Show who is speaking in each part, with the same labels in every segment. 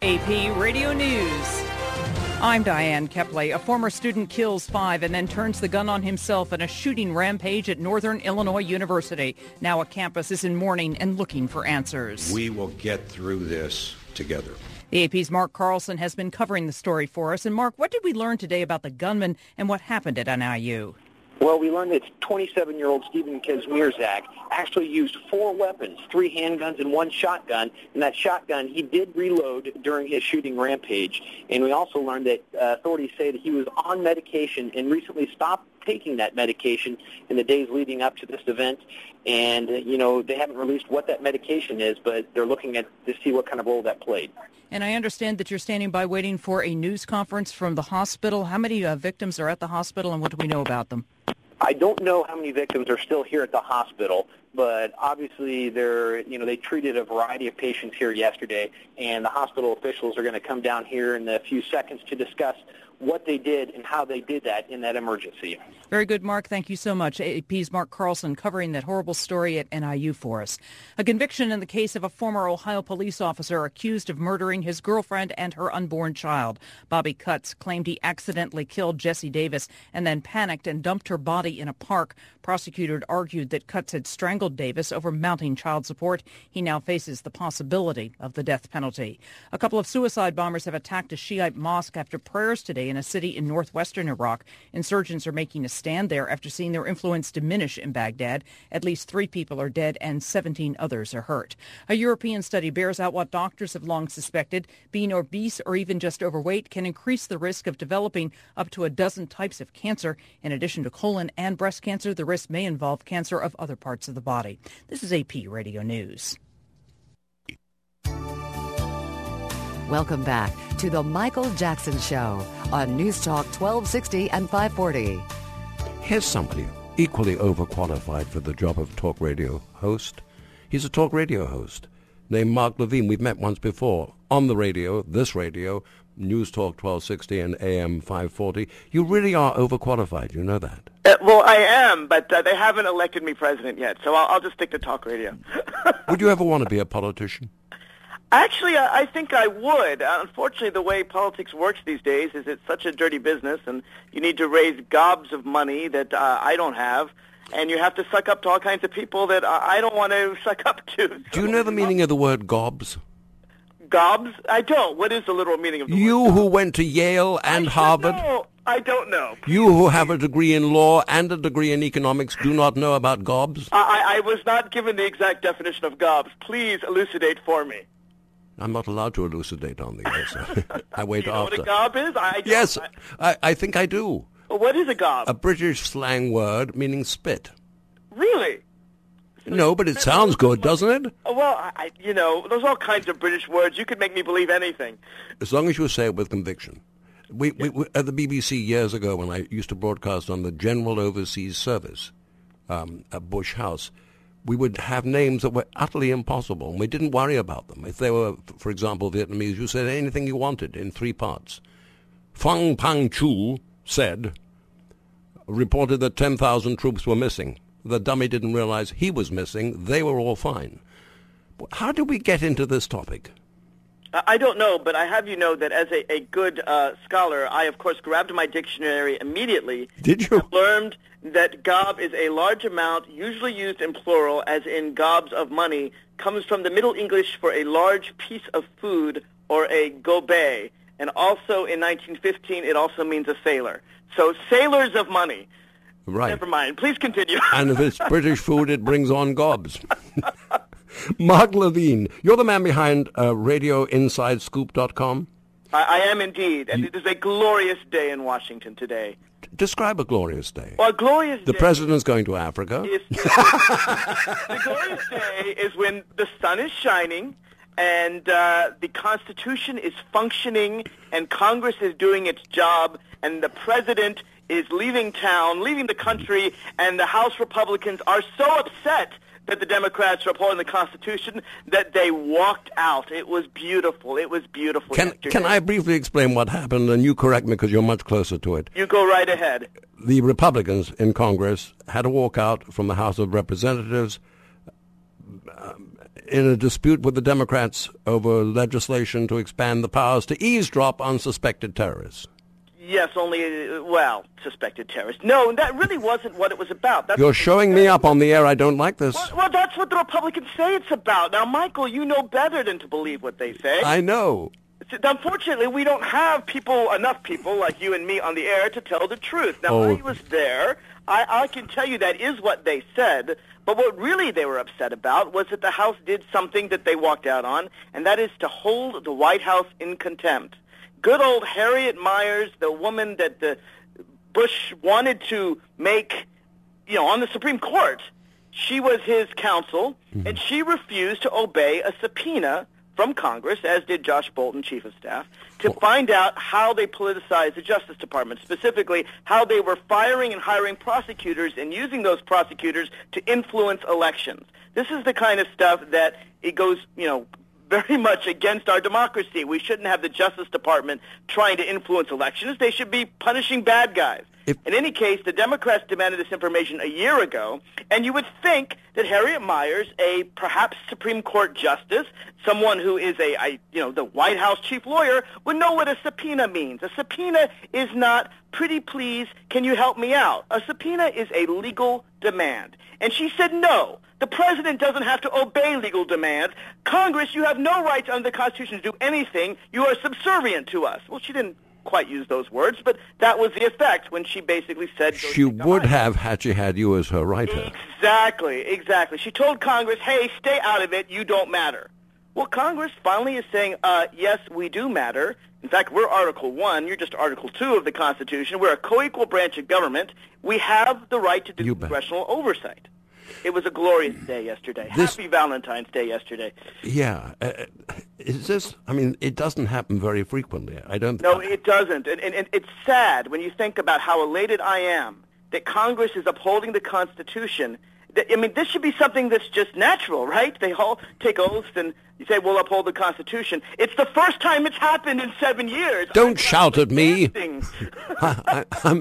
Speaker 1: AP Radio News. I'm Diane Kepley. A former student kills 5 and then turns the gun on himself in a shooting rampage at Northern Illinois University. Now a campus is in mourning and looking for answers.
Speaker 2: We will get through this together.
Speaker 1: The AP's Mark Carlson has been covering the story for us. And Mark, what did we learn today about the gunman and what happened at NIU?
Speaker 3: Well, we learned that 27-year-old Stephen Kazmierzak actually used 4 weapons, 3 handguns and 1 shotgun. And that shotgun, he did reload during his shooting rampage. And we also learned that authorities say that he was on medication and recently stopped taking that medication in the days leading up to this event. And, they haven't released what that medication is, but they're looking to see what kind of role that played.
Speaker 1: And I understand that you're standing by waiting for a news conference from the hospital. How many victims are at the hospital, and what do we know about them?
Speaker 3: I don't know how many victims are still here at the hospital, but obviously they treated a variety of patients here yesterday, and the hospital officials are going to come down here in a few seconds to discuss what they did and how they did that in that emergency.
Speaker 1: Very good, Mark. Thank you so much. AP's Mark Carlson covering that horrible story at NIU for us. A conviction in the case of a former Ohio police officer accused of murdering his girlfriend and her unborn child. Bobby Cutts claimed he accidentally killed Jessie Davis and then panicked and dumped her body in a park. Prosecutors argued that Cutts had strangled Davis over mounting child support. He now faces the possibility of the death penalty. A couple of suicide bombers have attacked a Shiite mosque after prayers today in a city in northwestern Iraq. Insurgents are making a stand there after seeing their influence diminish in Baghdad. At least 3 people are dead and 17 others are hurt. A European study bears out what doctors have long suspected. Being obese or even just overweight can increase the risk of developing up to a dozen types of cancer. In addition to colon and breast cancer, the risk may involve cancer of other parts of the body. This is AP Radio News.
Speaker 4: Welcome back to the Michael Jackson Show on News Talk 1260 and 540.
Speaker 5: Here's somebody equally overqualified for the job of talk radio host. He's a talk radio host named Mark Levine. We've met once before on the radio, this radio, News Talk 1260 and AM 540. You really are overqualified. You know that.
Speaker 6: Well, I am, but they haven't elected me president yet, so I'll just stick to talk radio.
Speaker 5: Would you ever want to be a politician?
Speaker 6: Actually, I think I would. Unfortunately, the way politics works these days is it's such a dirty business, and you need to raise gobs of money that I don't have, and you have to suck up to all kinds of people that I don't want to suck up to. So,
Speaker 5: do you know the meaning of the word gobs?
Speaker 6: Gobs? I don't. What is the literal meaning of the word?
Speaker 5: You who went to Yale and Harvard?
Speaker 6: I don't know.
Speaker 5: You who have a degree in law and a degree in economics do not know about gobs?
Speaker 6: I was not given the exact definition of gobs. Please elucidate for me.
Speaker 5: I'm not allowed to elucidate on the air, so I wait
Speaker 6: do you know
Speaker 5: after.
Speaker 6: What a gob is?
Speaker 5: Yes, I think I do.
Speaker 6: What is a gob?
Speaker 5: A British slang word meaning spit.
Speaker 6: Really?
Speaker 5: No, but it sounds good, doesn't it?
Speaker 6: Well, there's all kinds of British words. You could make me believe anything.
Speaker 5: As long as you say it with conviction. We at the BBC years ago, when I used to broadcast on the General Overseas Service at Bush House, we would have names that were utterly impossible, and we didn't worry about them. If they were, for example, Vietnamese, you said anything you wanted in 3 parts. Phang Pang Chu reported that 10,000 troops were missing. The dummy didn't realize he was missing. They were all fine. How did we get into this topic?
Speaker 6: I don't know, but I have you know that as a good scholar, I, of course, grabbed my dictionary immediately.
Speaker 5: Did you?
Speaker 6: And learned that gob is a large amount, usually used in plural, as in gobs of money, comes from the Middle English for a large piece of food or a gobe. And also in 1915, it also means a sailor. So sailors of money.
Speaker 5: Right.
Speaker 6: Never mind. Please continue.
Speaker 5: And if it's British food, it brings on gobs. Mark Levine, you're the man behind RadioInsideScoop.com?
Speaker 6: I am indeed, and it is a glorious day in Washington today.
Speaker 5: Describe a glorious day.
Speaker 6: Well, a glorious day...
Speaker 5: The president's going to Africa.
Speaker 6: The glorious day is when the sun is shining, and the Constitution is functioning, and Congress is doing its job, and the president is leaving town, leaving the country, and the House Republicans are so upset that the Democrats are upholding the Constitution that they walked out. It was beautiful. It was beautiful.
Speaker 5: Can I briefly explain what happened, and you correct me because you're much closer to it?
Speaker 6: You go right ahead.
Speaker 5: The Republicans in Congress had to walk out from the House of Representatives in a dispute with the Democrats over legislation to expand the powers to eavesdrop on suspected terrorists.
Speaker 6: Yes, only, suspected terrorists. No, that really wasn't what it was about.
Speaker 5: You're showing me up on the air. I don't like this.
Speaker 6: Well, that's what the Republicans say it's about. Now, Michael, you know better than to believe what they say.
Speaker 5: I know.
Speaker 6: Unfortunately, we don't have enough people like you and me on the air to tell the truth. Now, I was there. I can tell you that is what they said. But what really they were upset about was that the House did something that they walked out on, and that is to hold the White House in contempt. Good old Harriet Miers, the woman that the Bush wanted to make, on the Supreme Court, she was his counsel, and she refused to obey a subpoena from Congress, as did Josh Bolten, Chief of Staff, to find out how they politicized the Justice Department, specifically how they were firing and hiring prosecutors and using those prosecutors to influence elections. This is the kind of stuff that it goes, very much against our democracy. We shouldn't have the Justice Department trying to influence elections. They should be punishing bad guys. In any case, the Democrats demanded this information a year ago, and you would think that Harriet Miers, a perhaps Supreme Court justice, someone who is the White House chief lawyer, would know what a subpoena means. A subpoena is not, pretty please, can you help me out? A subpoena is a legal demand. And she said no. The president doesn't have to obey legal demands. Congress, you have no rights under the Constitution to do anything. You are subservient to us. Well, she didn't quite use those words, but that was the effect when she basically said...
Speaker 5: She would have had she had you as her writer.
Speaker 6: Exactly. She told Congress, hey, stay out of it. You don't matter. Well, Congress finally is saying, yes, we do matter. In fact, we're Article 1. You're just Article 2 of the Constitution. We're a co-equal branch of government. We have the right to do congressional oversight. It was a glorious day yesterday. Happy Valentine's Day yesterday.
Speaker 5: Yeah. Is this, it doesn't happen very frequently.
Speaker 6: No, it doesn't. And it's sad when you think about how elated I am that Congress is upholding the Constitution. This should be something that's just natural, right? They all take oaths and you say, we'll uphold the Constitution. It's the first time it's happened in 7 years.
Speaker 5: Don't shout at me.
Speaker 6: I'm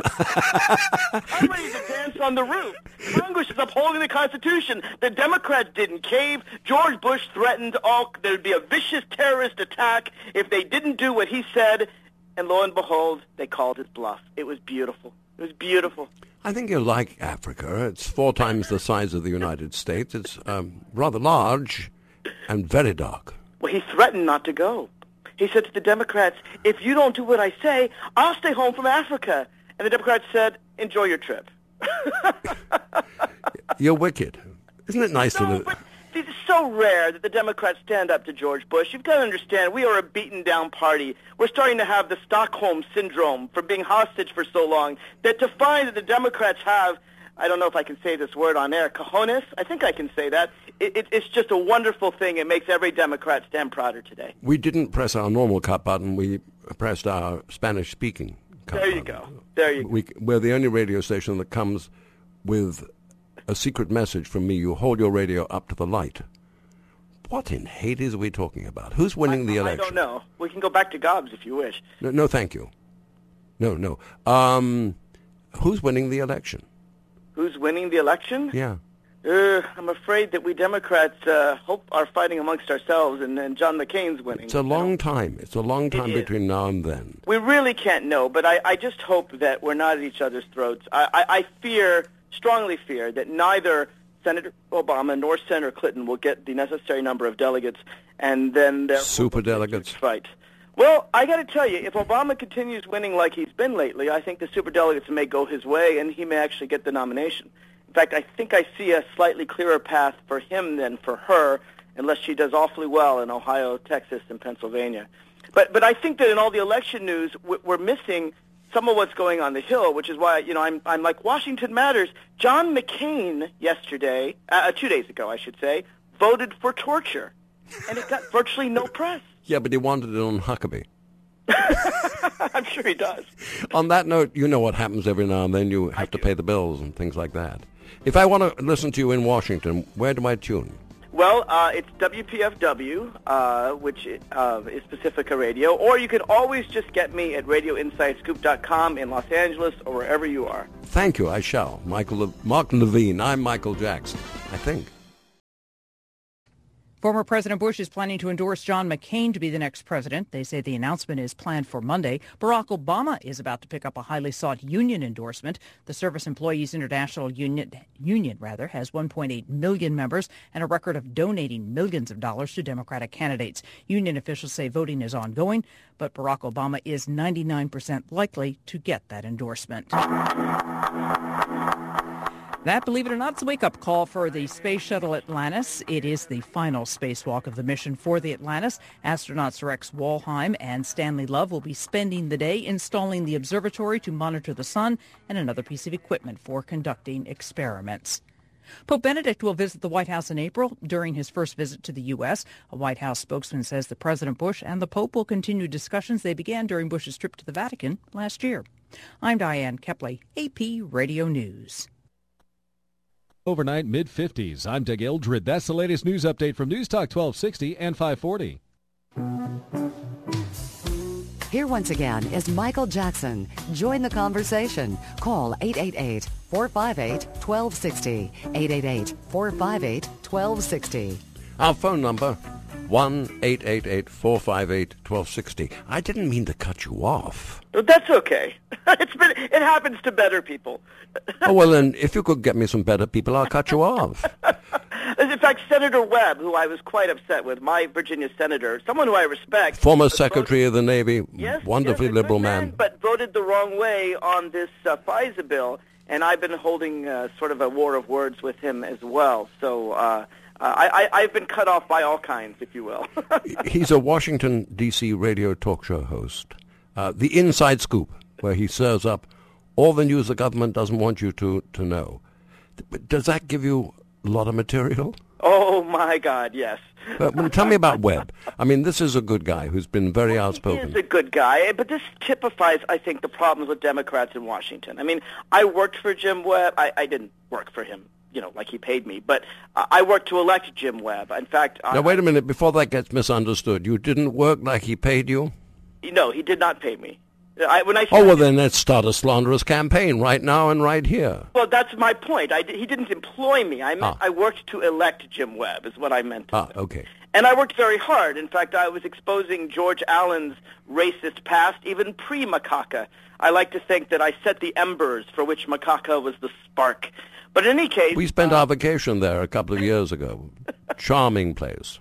Speaker 6: ready to dance on the roof. Congress is upholding the Constitution. The Democrats didn't cave. George Bush threatened there'd be a vicious terrorist attack if they didn't do what he said. And lo and behold, they called his bluff. It was beautiful. It was beautiful.
Speaker 5: I think you like Africa. It's 4 times the size of the United States. It's rather large and very dark.
Speaker 6: Well, he threatened not to go. He said to the Democrats, if you don't do what I say, I'll stay home from Africa. And the Democrats said, enjoy your trip.
Speaker 5: You're wicked. Isn't it nice to...
Speaker 6: But it's so rare that the Democrats stand up to George Bush. You've got to understand, we are a beaten-down party. We're starting to have the Stockholm Syndrome for being hostage for so long, that to find that the Democrats have, I don't know if I can say this word on air, cojones? I think I can say that. It's just a wonderful thing. It makes every Democrat stand prouder today.
Speaker 5: We didn't press our normal cut button. We pressed our Spanish-speaking cut button.
Speaker 6: There you go.
Speaker 5: We're the only radio station that comes with a secret message from me. You hold your radio up to the light. What in Hades are we talking about? Who's winning the election?
Speaker 6: I don't know. We can go back to Gobs if you wish.
Speaker 5: No, thank you. No. Who's winning the election?
Speaker 6: Who's winning the election?
Speaker 5: Yeah.
Speaker 6: I'm afraid that we Democrats are fighting amongst ourselves, and John McCain's winning.
Speaker 5: It's a long time. It's a long time between now and then.
Speaker 6: We really can't know, but I just hope that we're not at each other's throats. I strongly fear that neither Senator Obama nor Senator Clinton will get the necessary number of delegates, and then there
Speaker 5: super delegates
Speaker 6: fight. Well, I got to tell you, if Obama continues winning like he's been lately, I think the superdelegates may go his way, and he may actually get the nomination. In fact, I think I see a slightly clearer path for him than for her, unless she does awfully well in Ohio, Texas, and Pennsylvania. But I think that in all the election news, we're missing some of what's going on the Hill, which is why, I'm like Washington Matters. John McCain yesterday, 2 days ago, I should say, voted for torture, and it got virtually no press.
Speaker 5: Yeah, but he wanted it on Huckabee.
Speaker 6: I'm sure he does.
Speaker 5: On that note, you know what happens every now and then. You have to pay the bills and things like that. If I want to listen to you in Washington, where do I tune?
Speaker 6: Well, it's WPFW, which is Pacifica Radio, or you can always just get me at RadioInsideScoop.com in Los Angeles or wherever you are.
Speaker 5: Thank you, I shall. Mark Levine, I'm Michael Jackson, I think.
Speaker 1: Former President Bush is planning to endorse John McCain to be the next president. They say the announcement is planned for Monday. Barack Obama is about to pick up a highly sought union endorsement. The Service Employees International Union has 1.8 million members and a record of donating millions of dollars to Democratic candidates. Union officials say voting is ongoing, but Barack Obama is 99% likely to get that endorsement. That, believe it or not, is a wake-up call for the Space Shuttle Atlantis. It is the final spacewalk of the mission for the Atlantis. Astronauts Rex Walheim and Stanley Love will be spending the day installing the observatory to monitor the sun and another piece of equipment for conducting experiments. Pope Benedict will visit the White House in April during his first visit to the U.S. A White House spokesman says that President Bush and the Pope will continue discussions they began during Bush's trip to the Vatican last year. I'm Diane Kepley, AP Radio News.
Speaker 7: Overnight mid-50s. I'm Doug Eldred. That's the latest news update from News Talk 1260 and 540.
Speaker 4: Here once again is Michael Jackson. Join the conversation. Call 888-458-1260. 888-458-1260.
Speaker 5: Our phone number, 1-888-458-1260. I didn't mean to cut you off.
Speaker 6: That's okay. It happens to better people.
Speaker 5: Oh, well, then, if you could get me some better people, I'll cut you off.
Speaker 6: In fact, Senator Webb, who I was quite upset with, my Virginia senator, someone who I respect.
Speaker 5: Former Secretary of the Navy, wonderfully
Speaker 6: yes,
Speaker 5: liberal man.
Speaker 6: But voted the wrong way on this FISA bill, and I've been holding sort of a war of words with him as well. So I've been cut off by all kinds, if you will.
Speaker 5: He's a Washington, D.C. radio talk show host. The Inside Scoop, where he serves up all the news the government doesn't want you to know. Does that give you a lot of material?
Speaker 6: Oh, my God, yes.
Speaker 5: Tell me about Webb. I mean, this is a good guy who's been very outspoken.
Speaker 6: He is a good guy, but this typifies, I think, the problems with Democrats in Washington. I mean, I worked for Jim Webb. I didn't work for him, like he paid me, but I worked to elect Jim Webb. In fact...
Speaker 5: Now, wait a minute, before that gets misunderstood. You didn't work like he paid you?
Speaker 6: No, he did not pay me.
Speaker 5: Then let's start a slanderous campaign right now and right here.
Speaker 6: Well, that's my point. He didn't employ me. I worked to elect Jim Webb, is what I meant to say.
Speaker 5: Okay.
Speaker 6: And I worked very hard. In fact, I was exposing George Allen's racist past, even pre-Macaca. I like to think that I set the embers for which Macaca was the spark. But in any case...
Speaker 5: We spent our vacation there a couple of years ago. Charming place.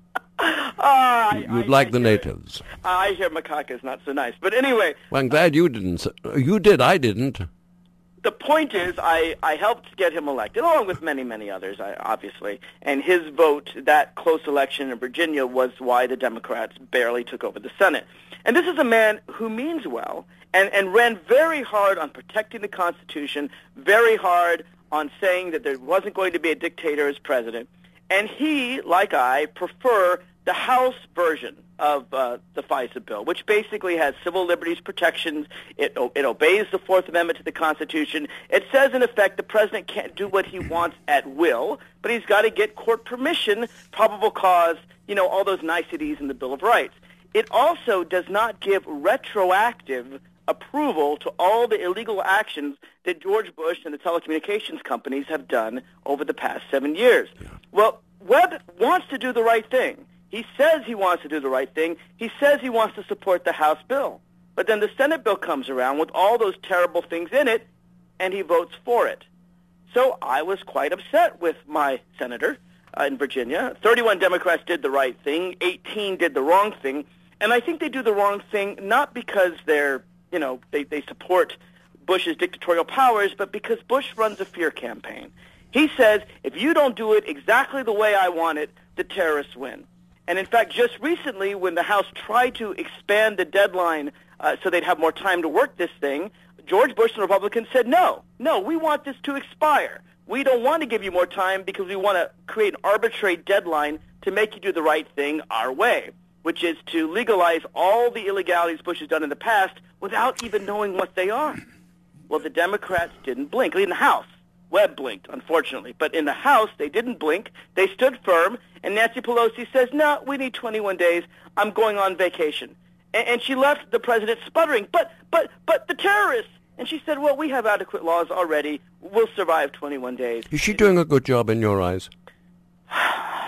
Speaker 5: You'd like the natives.
Speaker 6: I hear Macaca is not so nice. But anyway...
Speaker 5: Well, I'm glad you didn't. You did, I didn't.
Speaker 6: The point is, I helped get him elected, along with many, many others, obviously. And his vote, that close election in Virginia, was why the Democrats barely took over the Senate. And this is a man who means well and ran very hard on protecting the Constitution, very hard on saying that there wasn't going to be a dictator as president. And he, like I, prefer the House version of the FISA bill, which basically has civil liberties protections. It obeys the Fourth Amendment to the Constitution. It says, in effect, the president can't do what he wants at will, but he's got to get court permission, probable cause, all those niceties in the Bill of Rights. It also does not give retroactive approval to all the illegal actions that George Bush and the telecommunications companies have done over the past 7 years. Yeah. Well, Webb wants to do the right thing. He says he wants to do the right thing. He says he wants to support the House bill. But then the Senate bill comes around with all those terrible things in it, and he votes for it. So I was quite upset with my senator in Virginia. 31 Democrats did the right thing. 18 did the wrong thing. And I think they do the wrong thing not because they're, they support Bush's dictatorial powers, but because Bush runs a fear campaign. He says, if you don't do it exactly the way I want it, the terrorists win. And in fact, just recently, when the House tried to expand the deadline so they'd have more time to work this thing, George Bush and Republicans said, no, we want this to expire. We don't want to give you more time because we want to create an arbitrary deadline to make you do the right thing our way, which is to legalize all the illegalities Bush has done in the past without even knowing what they are. Well, the Democrats didn't blink. In the House, Webb blinked, unfortunately. But in the House, they didn't blink. They stood firm. And Nancy Pelosi says, no, we need 21 days. I'm going on vacation. And she left the president sputtering, but the terrorists. And she said, well, we have adequate laws already. We'll survive 21 days.
Speaker 5: Is she doing a good job in your eyes?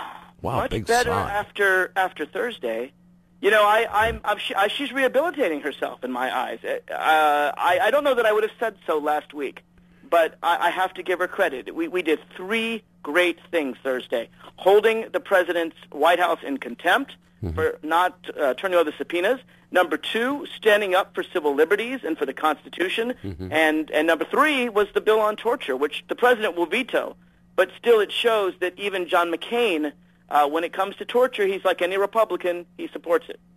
Speaker 5: Wow,
Speaker 6: much
Speaker 5: big
Speaker 6: better
Speaker 5: sigh.
Speaker 6: after Thursday. You know, she's rehabilitating herself in my eyes. I don't know that I would have said so last week, but I have to give her credit. We did 3 great things Thursday: holding the president's White House in contempt for not turning over the subpoenas. Number 2, standing up for civil liberties and for the Constitution. And number 3 was the bill on torture, which the president will veto. But still, it shows that even John McCain, when it comes to torture, he's like any Republican. He supports it.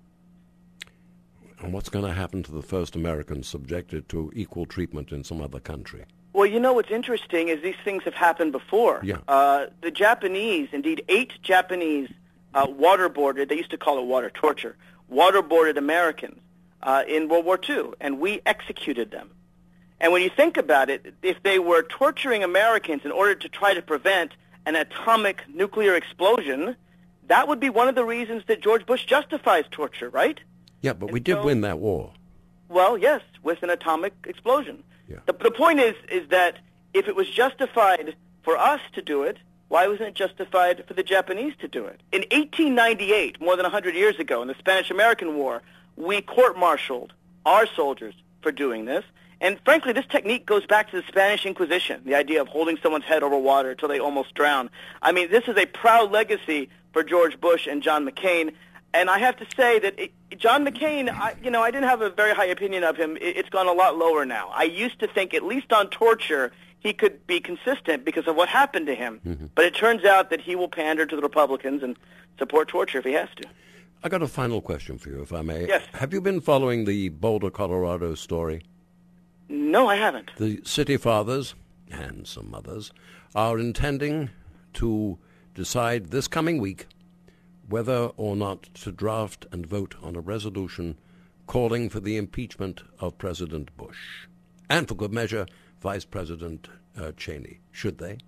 Speaker 5: And what's going to happen to the first Americans subjected to equal treatment in some other country?
Speaker 6: Well, you know what's interesting is these things have happened before.
Speaker 5: Yeah.
Speaker 6: The Japanese, indeed 8 Japanese waterboarded, they used to call it water torture, waterboarded Americans in World War II, and we executed them. And when you think about it, if they were torturing Americans in order to try to prevent an atomic nuclear explosion, that would be one of the reasons that George Bush justifies torture, right?
Speaker 5: Yeah, but we did win that war.
Speaker 6: Well, yes, with an atomic explosion.
Speaker 5: Yeah.
Speaker 6: The point is that if it was justified for us to do it, why wasn't it justified for the Japanese to do it? In 1898, more than 100 years ago, in the Spanish-American War, we court-martialed our soldiers for doing this. And frankly, this technique goes back to the Spanish Inquisition, the idea of holding someone's head over water until they almost drown. I mean, this is a proud legacy for George Bush and John McCain. And I have to say that John McCain, I didn't have a very high opinion of him. It's gone a lot lower now. I used to think, at least on torture, he could be consistent because of what happened to him. But it turns out that he will pander to the Republicans and support torture if he has to.
Speaker 5: I got a final question for you, if I may.
Speaker 6: Yes.
Speaker 5: Have you been following the Boulder, Colorado story?
Speaker 6: No, I haven't.
Speaker 5: The city fathers, and some others, are intending to decide this coming week whether or not to draft and vote on a resolution calling for the impeachment of President Bush. And for good measure, Vice President Cheney. Should they?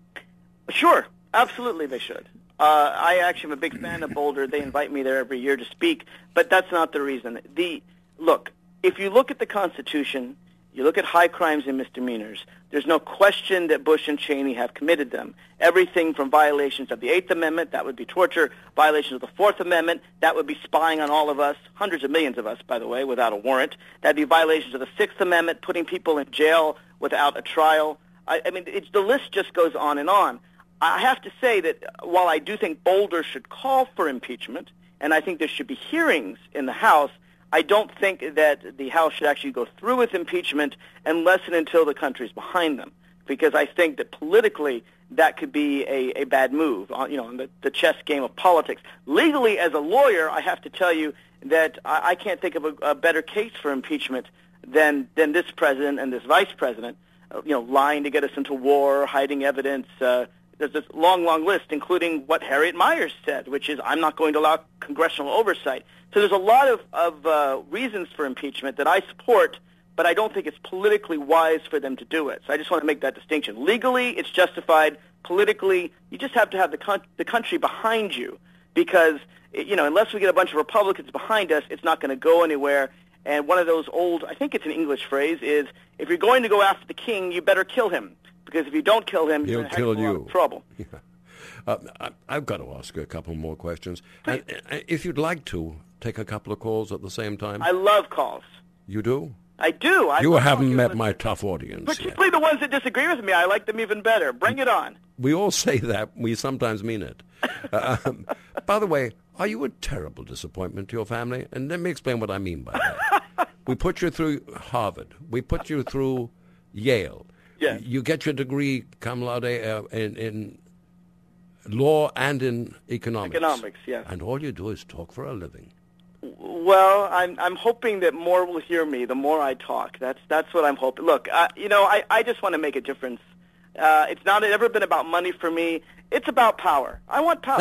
Speaker 6: Sure. Absolutely they should. I actually am a big fan of Boulder. They invite me there every year to speak, but that's not the reason. Look, if you look at the Constitution, you look at high crimes and misdemeanors, there's no question that Bush and Cheney have committed them. Everything from violations of the Eighth Amendment, that would be torture, violations of the Fourth Amendment, that would be spying on all of us, hundreds of millions of us, by the way, without a warrant. That'd be violations of the Sixth Amendment, putting people in jail without a trial. I mean, the list just goes on and on. I have to say that while I do think Boulder should call for impeachment, and I think there should be hearings in the House, I don't think that the House should actually go through with impeachment unless and until the country's behind them, because I think that politically that could be a bad move, in the chess game of politics. Legally, as a lawyer, I have to tell you that I can't think of a better case for impeachment than this president and this vice president, lying to get us into war, hiding evidence. There's this long, long list, including what Harriet Miers said, which is, I'm not going to allow congressional oversight. So there's a lot of reasons for impeachment that I support, but I don't think it's politically wise for them to do it. So I just want to make that distinction. Legally, it's justified. Politically, you just have to have the country behind you, because unless we get a bunch of Republicans behind us, it's not going to go anywhere. And one of those old, I think it's an English phrase, is if you're going to go after the king, you better kill him. Because if you don't kill him, you're
Speaker 5: he'll
Speaker 6: in a lot of trouble.
Speaker 5: Yeah. I've got to ask you a couple more questions. And, if you'd like to, take a couple of calls at the same time.
Speaker 6: I love calls.
Speaker 5: You do?
Speaker 6: I do.
Speaker 5: You haven't met my tough audience
Speaker 6: Particularly
Speaker 5: yet.
Speaker 6: the ones that disagree with me. I like them even better. Bring it on.
Speaker 5: We all say that. We sometimes mean it. By the way, are you a terrible disappointment to your family? And let me explain what I mean by that. We put you through Harvard. We put you through Yale.
Speaker 6: Yes.
Speaker 5: You get your degree, cum laude, in law and in economics.
Speaker 6: Economics, yes.
Speaker 5: And all you do is talk for a living.
Speaker 6: Well, I'm hoping that more will hear me the more I talk. That's what I'm hoping. Look, I just want to make a difference. It's not ever been about money for me. It's about power. I want power.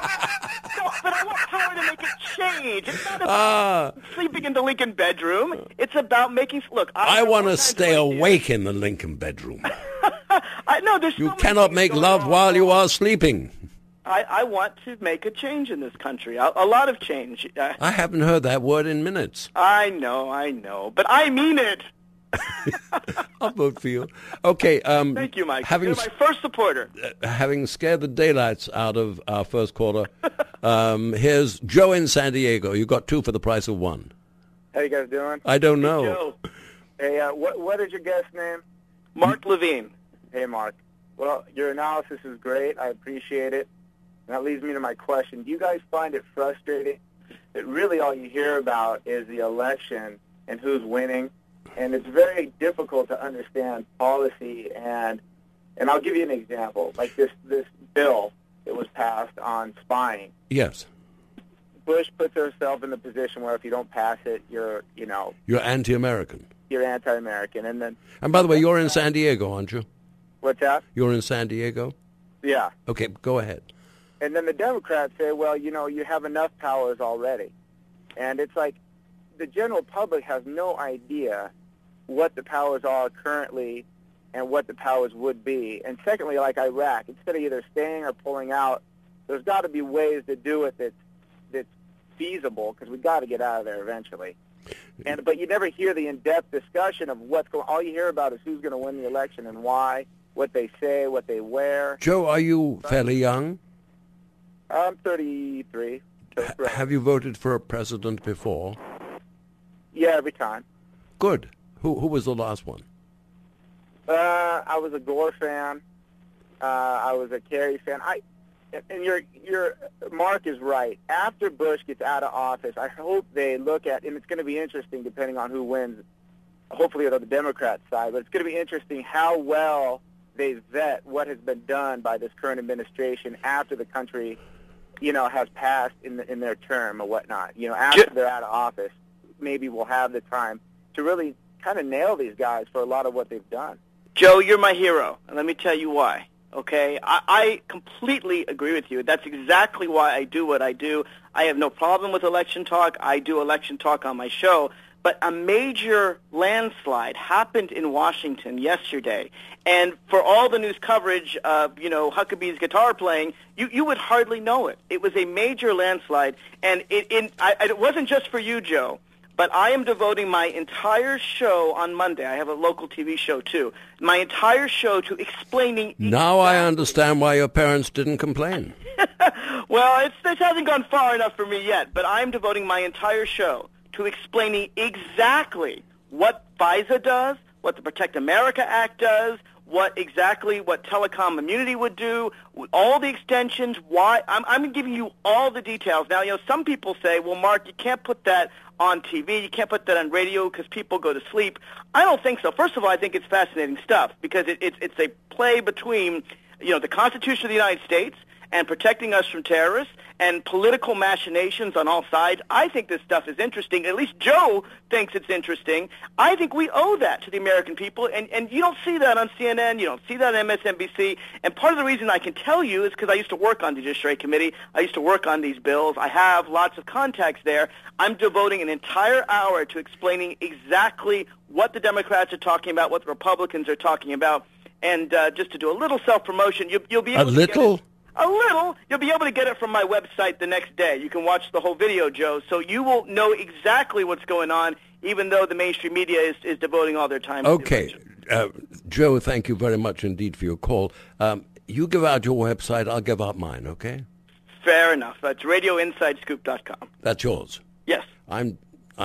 Speaker 6: But I want power to make a change. It's not about sleeping in the Lincoln bedroom. It's about making... Look,
Speaker 5: I want to stay awake in the Lincoln bedroom.
Speaker 6: There's
Speaker 5: You cannot make love while you are sleeping.
Speaker 6: I want to make a change in this country, a lot of change.
Speaker 5: I haven't heard that word in minutes.
Speaker 6: I know, but I mean it.
Speaker 5: I'll vote for you. Okay.
Speaker 6: Thank you, Mike. You're my first supporter.
Speaker 5: Having scared the daylights out of our first caller, here's Joe in San Diego. You got 2 for the price of 1.
Speaker 8: How you guys doing?
Speaker 5: I don't know.
Speaker 6: Joe.
Speaker 8: Hey, what is your guest name?
Speaker 6: Mark Levine.
Speaker 8: Hey, Mark. Well, your analysis is great. I appreciate it. And that leads me to my question. Do you guys find it frustrating that really all you hear about is the election and who's winning? And it's very difficult to understand policy. And I'll give you an example. Like this bill that was passed on spying.
Speaker 5: Yes.
Speaker 8: Bush puts herself in the position where if you don't pass it, you're
Speaker 5: anti-American.
Speaker 8: You're anti-American. And
Speaker 5: by the way, you're in San Diego, aren't you?
Speaker 8: What's that?
Speaker 5: You're in San Diego?
Speaker 8: Yeah.
Speaker 5: Okay, go ahead.
Speaker 8: And then the Democrats say, well, you have enough powers already. And it's like the general public has no idea what the powers are currently and what the powers would be. And secondly, like Iraq, instead of either staying or pulling out, there's got to be ways to do it that's feasible, because we've got to get out of there eventually. But you never hear the in-depth discussion of what's going on. All you hear about is who's going to win the election and why, what they say, what they wear.
Speaker 5: Joe, are you fairly young?
Speaker 8: I'm 33.
Speaker 5: Have you voted for a president before?
Speaker 8: Yeah, every time.
Speaker 5: Good. Who was the last one?
Speaker 8: I was a Gore fan. I was a Kerry fan. And your Mark is right. After Bush gets out of office, I hope they look at, and it's going to be interesting depending on who wins, hopefully on the Democrat side, but it's going to be interesting how well they vet what has been done by this current administration after the country, has passed in their term or whatnot. After they're out of office, maybe we'll have the time to really kind of nail these guys for a lot of what they've done.
Speaker 6: Joe, you're my hero, and let me tell you why. Okay, I completely agree with you. That's exactly why I do what I do. I have no problem with election talk. I do election talk on my show. But a major landslide happened in Washington yesterday. And for all the news coverage of, Huckabee's guitar playing, you would hardly know it. It was a major landslide. And it wasn't just for you, Joe. But I am devoting my entire show on Monday. I have a local TV show, too. My entire show to explaining...
Speaker 5: Now I understand why your parents didn't complain.
Speaker 6: Well, it hasn't gone far enough for me yet. But I'm devoting my entire show to explaining exactly what FISA does, what the Protect America Act does, what telecom immunity would do, all the extensions, why. I'm giving you all the details. Now, some people say, well, Mark, you can't put that on TV, you can't put that on radio because people go to sleep. I don't think so. First of all, I think it's fascinating stuff because it's a play between, the Constitution of the United States and protecting us from terrorists and political machinations on all sides. I think this stuff is interesting. At least Joe thinks it's interesting. I think we owe that to the American people, and you don't see that on CNN. You don't see that on MSNBC. And part of the reason I can tell you is because I used to work on the Judiciary Committee. I used to work on these bills. I have lots of contacts there. I'm devoting an entire hour to explaining exactly what the Democrats are talking about, what the Republicans are talking about. And just to do a little self-promotion, you'll be able to get it. A little. You'll be able to get it from my website the next day. You can watch the whole video, Joe, so you will know exactly what's going on, even though the mainstream media is devoting all their time to the election.
Speaker 5: Joe, thank you very much indeed for your call. You give out your website, I'll give out mine, okay?
Speaker 6: Fair enough. That's radioinsidescoop.com.
Speaker 5: That's yours?
Speaker 6: Yes.
Speaker 5: I'm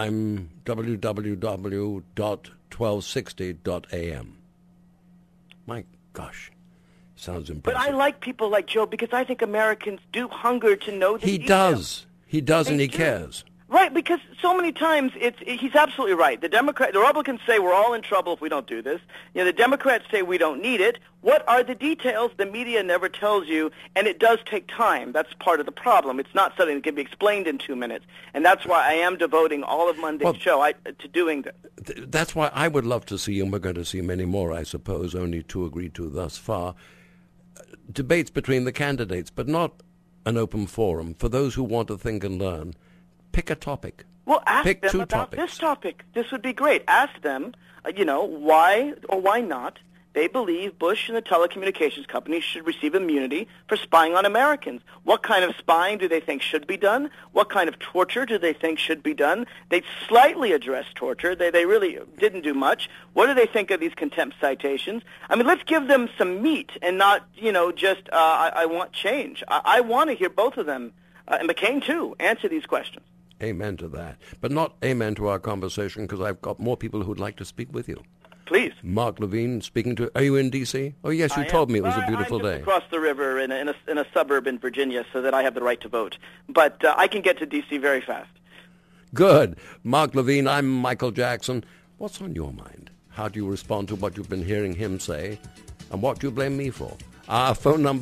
Speaker 5: www.1260.am. My gosh. Sounds impressive.
Speaker 6: But I like people like Joe because I think Americans do hunger to know the
Speaker 5: details. He does, and he cares.
Speaker 6: Right, because so many times he's absolutely right. The Republicans say we're all in trouble if we don't do this. The Democrats say we don't need it. What are the details? The media never tells you, and it does take time. That's part of the problem. It's not something that can be explained in 2 minutes, and that's why I am devoting all of Monday's show to doing this.
Speaker 5: That's why I would love to see, and we're going to see many more, I suppose, only 2 agreed to thus far, debates between the candidates, but not an open forum. For those who want to think and learn, pick a topic.
Speaker 6: Well, ask them about this topic. This would be great. Ask them, why or why not they believe Bush and the telecommunications companies should receive immunity for spying on Americans. What kind of spying do they think should be done? What kind of torture do they think should be done? They slightly addressed torture. They really didn't do much. What do they think of these contempt citations? I mean, let's give them some meat and not, just I want change. I want to hear both of them, and McCain too, answer these questions.
Speaker 5: Amen to that. But not amen to our conversation, because I've got more people who would like to speak with you.
Speaker 6: Please.
Speaker 5: Mark Levine speaking to... Are you in D.C.? Oh, yes, you told me it was a beautiful day.
Speaker 6: I'm just across the river in a suburb in Virginia so that I have the right to vote. But I can get to D.C. very fast.
Speaker 5: Good. Mark Levine, I'm Michael Jackson. What's on your mind? How do you respond to what you've been hearing him say? And what do you blame me for? Our phone number,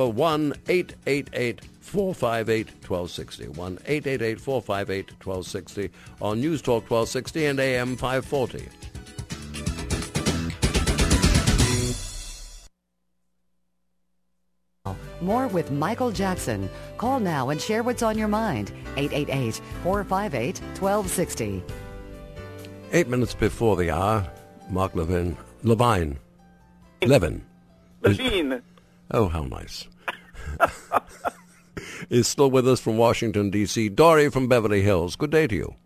Speaker 5: 1-888-458-1260. 1-888-458-1260 on News Talk 1260 and AM 540.
Speaker 4: More with Michael Jackson. Call now and share what's on your mind. 888-458-1260.
Speaker 5: 8 minutes before the hour, Mark Levine. Levine. Oh, how nice. Is still with us from Washington, D.C. Dory from Beverly Hills. Good day to you.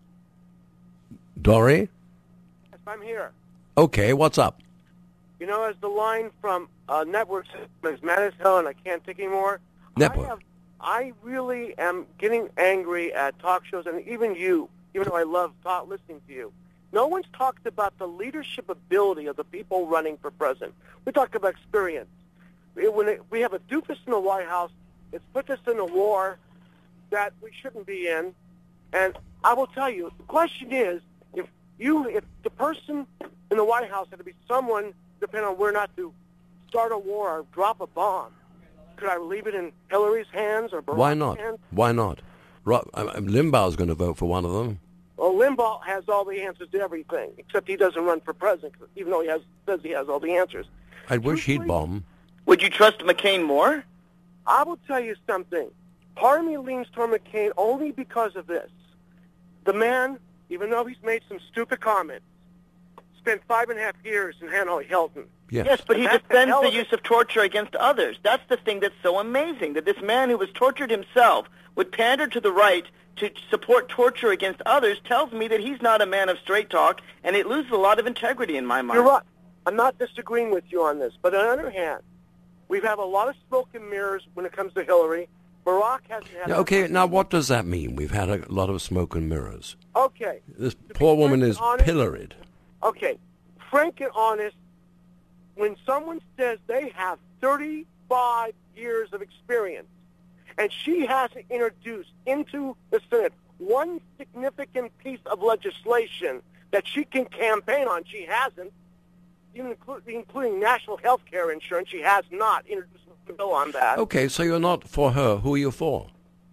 Speaker 5: Dory?
Speaker 9: Yes, I'm here.
Speaker 5: Okay, what's up?
Speaker 9: As the line from Network is mad as hell and I can't take anymore.
Speaker 5: Network.
Speaker 9: I really am getting angry at talk shows, and even you, even though I love listening to you. No one's talked about the leadership ability of the people running for president. We talk about experience. When we have a doofus in the White House, it's put us in a war that we shouldn't be in. And I will tell you, the question is, if the person in the White House had to be someone, depending on where not to start a war or drop a bomb, could I leave it in Hillary's hands or Barack's hands?
Speaker 5: Why not? Limbaugh's going to vote for one of them.
Speaker 9: Well, Limbaugh has all the answers to everything, except he doesn't run for president, even though says he has all the answers.
Speaker 5: I wish he'd bomb.
Speaker 6: Would you trust McCain more?
Speaker 9: I will tell you something. Part of me leans toward McCain only because of this. The man, even though he's made some stupid comments, spent 5.5 years in Hanoi Hilton.
Speaker 6: Yes, but he defends the use of torture against others. That's the thing that's so amazing, that this man who was tortured himself would pander to the right to support torture against others tells me that he's not a man of straight talk, and it loses a lot of integrity in my mind.
Speaker 9: You're right. I'm not disagreeing with you on this. But on the other hand, we've had a lot of smoke and mirrors when it comes to Hillary. Barack hasn't had...
Speaker 5: Okay, now what does that mean? We've had a lot of smoke and mirrors.
Speaker 9: Okay.
Speaker 5: This poor woman is pilloried.
Speaker 9: Okay. Frank and honest, when someone says they have 35 years of experience, and she hasn't introduced into the Senate one significant piece of legislation that she can campaign on, she hasn't, even including national health care insurance, she has not introduced a bill on that.
Speaker 5: Okay, so you're not for her. Who are you for?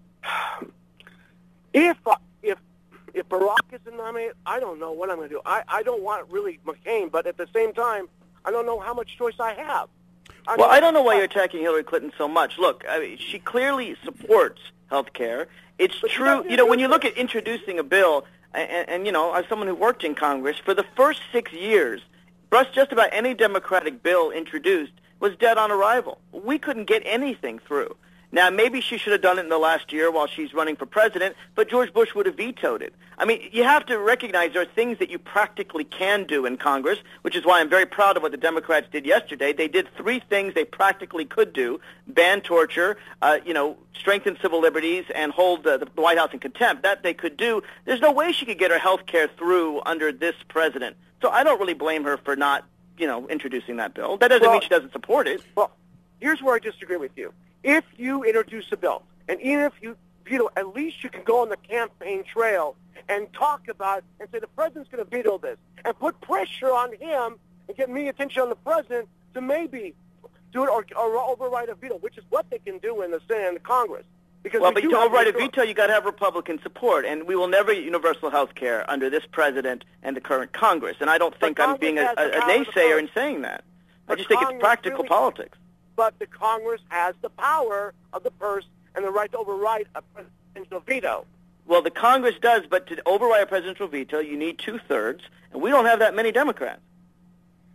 Speaker 9: If Barack is nominated, I don't know what I'm going to do. I don't want really McCain, but at the same time, I don't know how much choice I have.
Speaker 6: I don't know why you're attacking Hillary Clinton so much. Look, she clearly supports health care. It's true. When you look at introducing a bill, and as someone who worked in Congress, for the first 6 years, just about any Democratic bill introduced was dead on arrival. We couldn't get anything through. Now, maybe she should have done it in the last year while she's running for president, but George Bush would have vetoed it. I mean, you have to recognize there are things that you practically can do in Congress, which is why I'm very proud of what the Democrats did yesterday. They did 3 things they practically could do: ban torture, strengthen civil liberties, and hold the White House in contempt. That they could do. There's no way she could get her health care through under this president. So I don't really blame her for not, introducing that bill. That doesn't mean she doesn't support it.
Speaker 9: Well, here's where I disagree with you. If you introduce a bill, and even if you veto, at least you can go on the campaign trail and talk about and say the president's going to veto this, and put pressure on him and get me attention on the president to maybe do it or override a veto, which is what they can do in the Senate and the Congress. Because
Speaker 6: but to override a veto, you got to have Republican support, and we will never get universal health care under this president and the current Congress. And I don't think I'm being a naysayer in saying that. I just think it's practical politics.
Speaker 9: But the Congress has the power of the purse and the right to override a presidential veto.
Speaker 6: Well, the Congress does, but to override a presidential veto, you need 2/3, and we don't have that many Democrats.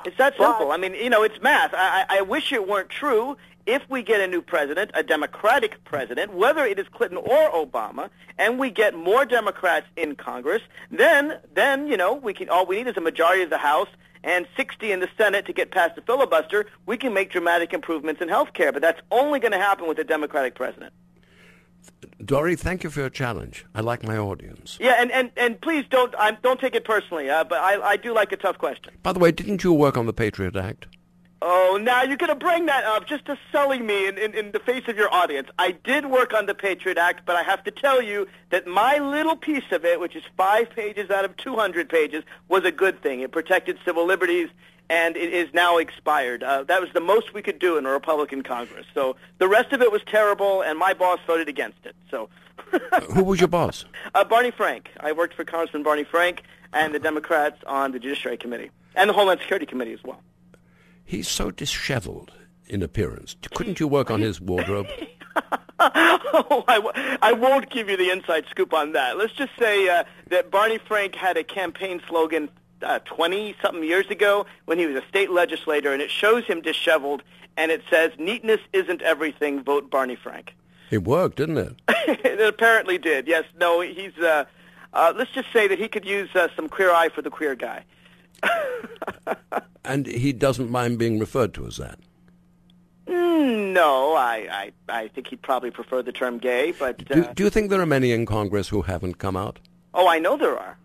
Speaker 6: It's that simple. I mean, it's math. I wish it weren't true. If we get a new president, a Democratic president, whether it is Clinton or Obama, and we get more Democrats in Congress, then we can. All we need is a majority of the House and 60 in the Senate to get past the filibuster. We can make dramatic improvements in health care, but that's only going to happen with a Democratic president.
Speaker 5: Dory, thank you for your challenge. I like my audience.
Speaker 6: Yeah, and please don't take it personally, but I do like a tough question.
Speaker 5: By the way, didn't you work on the Patriot Act?
Speaker 6: Oh, now you're going to bring that up just to sully me in the face of your audience. I did work on the Patriot Act, but I have to tell you that my little piece of it, which is 5 pages out of 200 pages, was a good thing. It protected civil liberties, and it is now expired. That was the most we could do in a Republican Congress. So the rest of it was terrible, and my boss voted against it. So
Speaker 5: Who was your boss?
Speaker 6: Barney Frank. I worked for Congressman Barney Frank and the Democrats on the Judiciary Committee and the Homeland Security Committee as well.
Speaker 5: He's so disheveled in appearance. Couldn't you work on his wardrobe?
Speaker 6: I won't give you the inside scoop on that. Let's just say that Barney Frank had a campaign slogan 20-something years ago when he was a state legislator, and it shows him disheveled, and it says, "Neatness isn't everything, vote Barney Frank."
Speaker 5: It worked, didn't it?
Speaker 6: It apparently did, yes. No, he's, let's just say that he could use some queer eye for the queer guy.
Speaker 5: And he doesn't mind being referred to as that?
Speaker 6: No, I think he'd probably prefer the term gay, but...
Speaker 5: Do you think there are many in Congress who haven't come out?
Speaker 6: Oh, I know there are.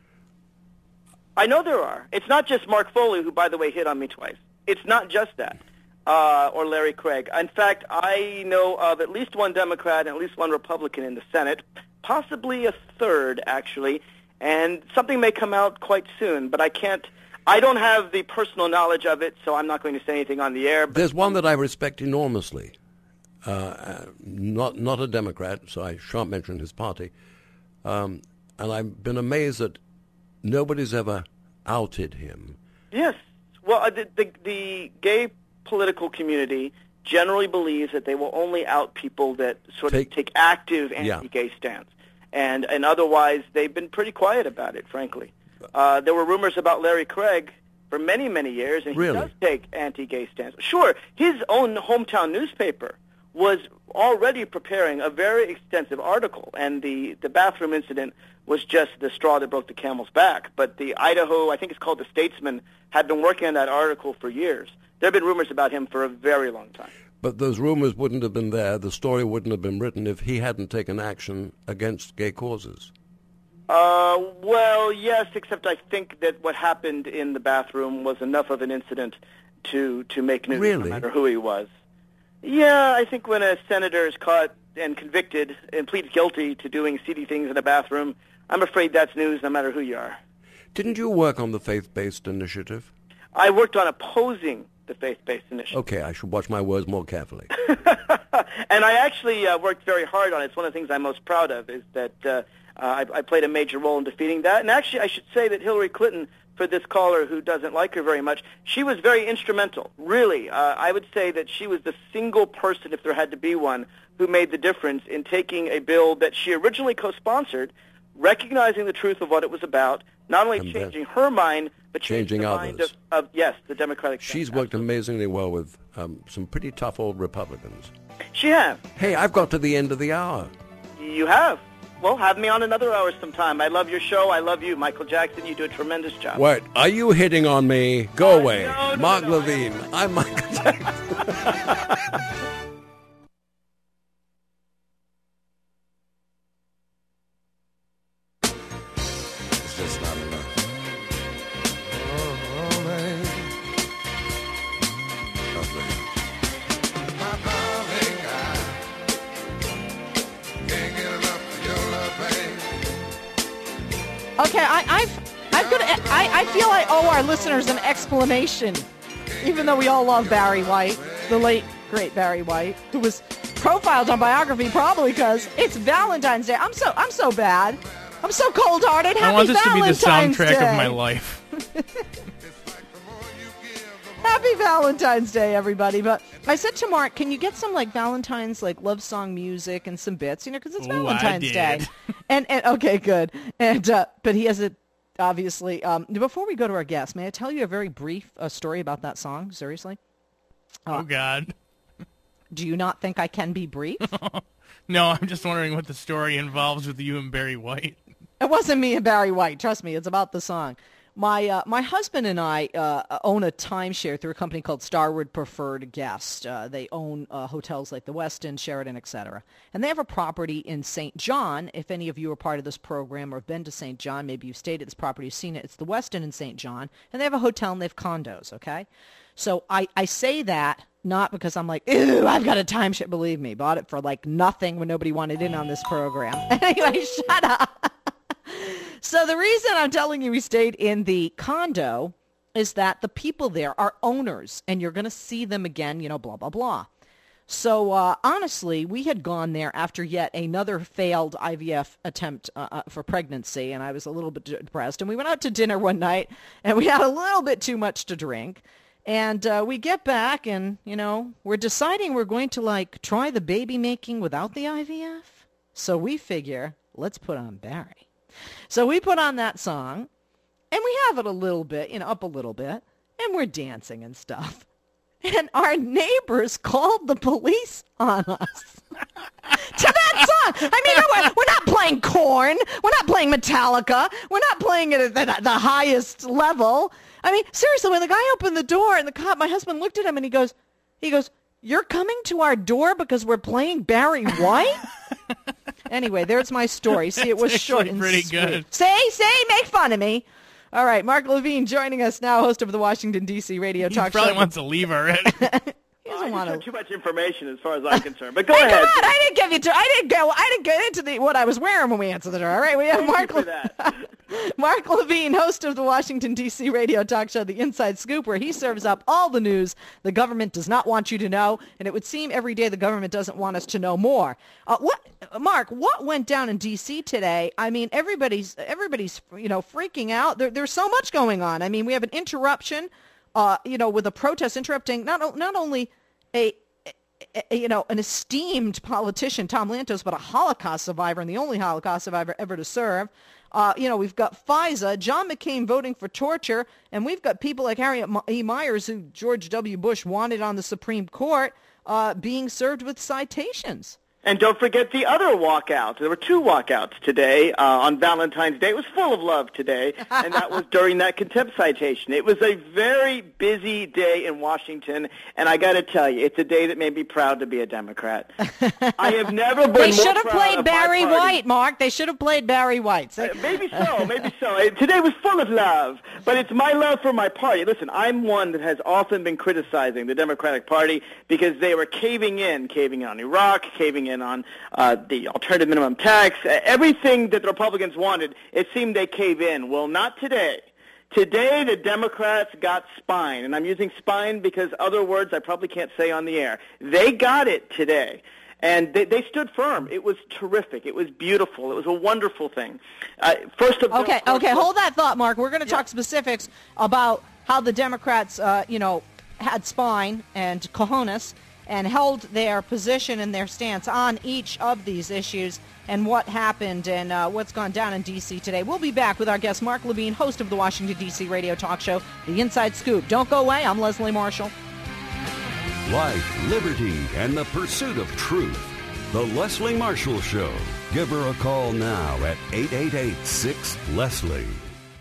Speaker 6: It's not just Mark Foley, who, by the way, hit on me twice. It's not just that. Or Larry Craig. In fact, I know of at least one Democrat and at least one Republican in the Senate, possibly a third, actually, and something may come out quite soon, but I don't have the personal knowledge of it, so I'm not going to say anything on the air. But
Speaker 5: there's one that I respect enormously, not a Democrat, so I shan't mention his party, and I've been amazed that nobody's ever outed him.
Speaker 6: Yes. Well, the gay political community generally believes that they will only out people that sort of take active anti-gay stance. And otherwise, they've been pretty quiet about it, frankly. There were rumors about Larry Craig for many, many years, and he does take anti-gay stance. Sure, his own hometown newspaper was already preparing a very extensive article, and the bathroom incident was just the straw that broke the camel's back. But the Idaho, I think it's called The Statesman, had been working on that article for years. There have been rumors about him for a very long time.
Speaker 5: But those rumors wouldn't have been there, the story wouldn't have been written if he hadn't taken action against gay causes.
Speaker 6: Well, yes, except I think that what happened in the bathroom was enough of an incident to make news, no matter who he was. Yeah, I think when a senator is caught and convicted and pleads guilty to doing seedy things in a bathroom, I'm afraid that's news no matter who you are.
Speaker 5: Didn't you work on the faith-based initiative?
Speaker 6: I worked on opposing the faith-based initiative.
Speaker 5: Okay, I should watch my words more carefully.
Speaker 6: And I actually worked very hard on it. It's one of the things I'm most proud of is that I played a major role in defeating that. And actually, I should say that Hillary Clinton, for this caller who doesn't like her very much, she was very instrumental, really. I would say that she was the single person, if there had to be one, who made the difference in taking a bill that she originally co-sponsored, recognizing the truth of what it was about, not only changing her mind, but changing the mind of the Democratic Senate.
Speaker 5: She's worked amazingly well with some pretty tough old Republicans.
Speaker 6: She has.
Speaker 5: Hey, I've got to the end of the hour.
Speaker 6: You have. Well, have me on another hour sometime. I love your show. I love you, Michael Jackson. You do a tremendous job.
Speaker 5: What? Are you hitting on me? Go away.
Speaker 6: No,
Speaker 5: Mark Levine. I'm Michael Jackson. It's just not enough.
Speaker 1: Okay, I feel I owe our listeners an explanation, even though we all love Barry White, the late, great Barry White, who was profiled on Biography probably because it's Valentine's Day. I'm so bad. I'm so cold-hearted.
Speaker 10: I want this
Speaker 1: Valentine's
Speaker 10: to be the soundtrack
Speaker 1: Day.
Speaker 10: of my life.
Speaker 1: Happy Valentine's Day, everybody. But I said to Mark, can you get some Valentine's love song music and some bits, because it's Valentine's Day. And okay, good. And but he has
Speaker 10: obviously. Before we go to our guest, may I tell you a very brief story about that song? Seriously?
Speaker 11: Oh, God.
Speaker 10: Do you not think I can be brief?
Speaker 11: No, I'm just wondering what the story involves with you and Barry White.
Speaker 10: It wasn't me and Barry White. Trust me, it's about the song. My husband and I own a timeshare through a company called Starwood Preferred Guest. They own hotels like the Westin, Sheraton, etc. And they have a property in St. John. If any of you are part of this program or have been to St. John, maybe you've stayed at this property, you've seen it. It's the Westin in St. John. And they have a hotel and they have condos, okay? So I say that not because I'm like, ew, I've got a timeshare. Believe me, bought it for like nothing when nobody wanted in on this program. Anyway, shut up. So the reason I'm telling you we stayed in the condo is that the people there are owners, and you're going to see them again, blah, blah, blah. So honestly, we had gone there after yet another failed IVF attempt for pregnancy, and I was a little bit depressed. And we went out to dinner one night, and we had a little bit too much to drink. And we get back, and, we're deciding we're going to, try the baby making without the IVF. So we figure, let's put on Barry. So we put on that song, and we have it a little bit, up a little bit, and we're dancing and stuff. And our neighbors called the police on us to that song. I mean, we're not playing Korn. We're not playing Metallica. We're not playing it at the highest level. I mean, seriously, when the guy opened the door and my husband looked at him and he goes, "You're coming to our door because we're playing Barry White?" Anyway, there's my story. See, it was short and
Speaker 11: pretty
Speaker 10: sweet.
Speaker 11: good.
Speaker 10: Say, make fun of me. All right, Mark Levine joining us now, host of the Washington, D.C. radio talk show.
Speaker 11: He probably wants to leave already.
Speaker 6: I just have too much information as far as I'm concerned. But go
Speaker 10: hey,
Speaker 6: ahead.
Speaker 10: Come on, I didn't get into what I was wearing when we answered the door. All right, we have Mark Levine, host of the Washington, D.C. radio talk show, The Inside Scoop, where he serves up all the news the government does not want you to know, and it would seem every day the government doesn't want us to know more. Mark, what went down in D.C. today? I mean, everybody's freaking out. There's so much going on. I mean, we have an interruption, with a protest interrupting not only an esteemed politician, Tom Lantos, but a Holocaust survivor and the only Holocaust survivor ever to serve. We've got FISA, John McCain voting for torture, and we've got people like Harriet E. Myers, who George W. Bush wanted on the Supreme Court, being served with citations.
Speaker 6: And don't forget the other walkouts. There were 2 walkouts today on Valentine's Day. It was full of love today, and that was during that contempt citation. It was a very busy day in Washington, and I got to tell you, it's a day that made me proud to be a Democrat. I have never been more proud of my party.
Speaker 10: They should have played Barry White, Mark. They should have played Barry White.
Speaker 6: Maybe so. Today was full of love, but it's my love for my party. Listen, I'm one that has often been criticizing the Democratic Party because they were caving in on Iraq, caving in on the alternative minimum tax, everything that the Republicans wanted, it seemed they cave in. Well, not today. Today, the Democrats got spine, and I'm using spine because other words I probably can't say on the air. They got it today, and they stood firm. It was terrific. It was beautiful. It was a wonderful thing. First of all,
Speaker 10: okay, hold that thought, Mark. We're going to talk specifics about how the Democrats, had spine and cojones and held their position and their stance on each of these issues and what happened and what's gone down in D.C. today. We'll be back with our guest, Mark Levine, host of the Washington, D.C. radio talk show, The Inside Scoop. Don't go away. I'm Leslie Marshall.
Speaker 12: Life, liberty, and the pursuit of truth. The Leslie Marshall Show. Give her a call now at 888-6-LESLIE.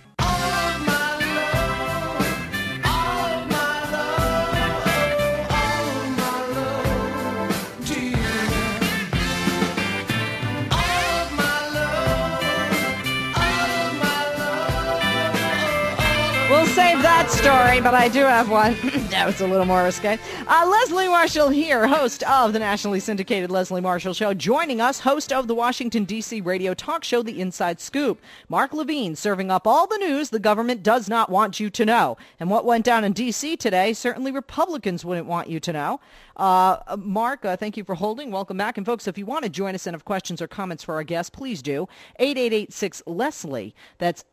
Speaker 10: We'll save that story, but I do have one. That was a little more risque. Leslie Marshall here, host of the nationally syndicated Leslie Marshall Show. Joining us, host of the Washington, D.C. radio talk show, The Inside Scoop. Mark Levine, serving up all the news the government does not want you to know. And what went down in D.C. today, certainly Republicans wouldn't want you to know. Mark, thank you for holding. Welcome back. And folks, if you want to join us and have questions or comments for our guests, please do. 888-6-LESLIE. That's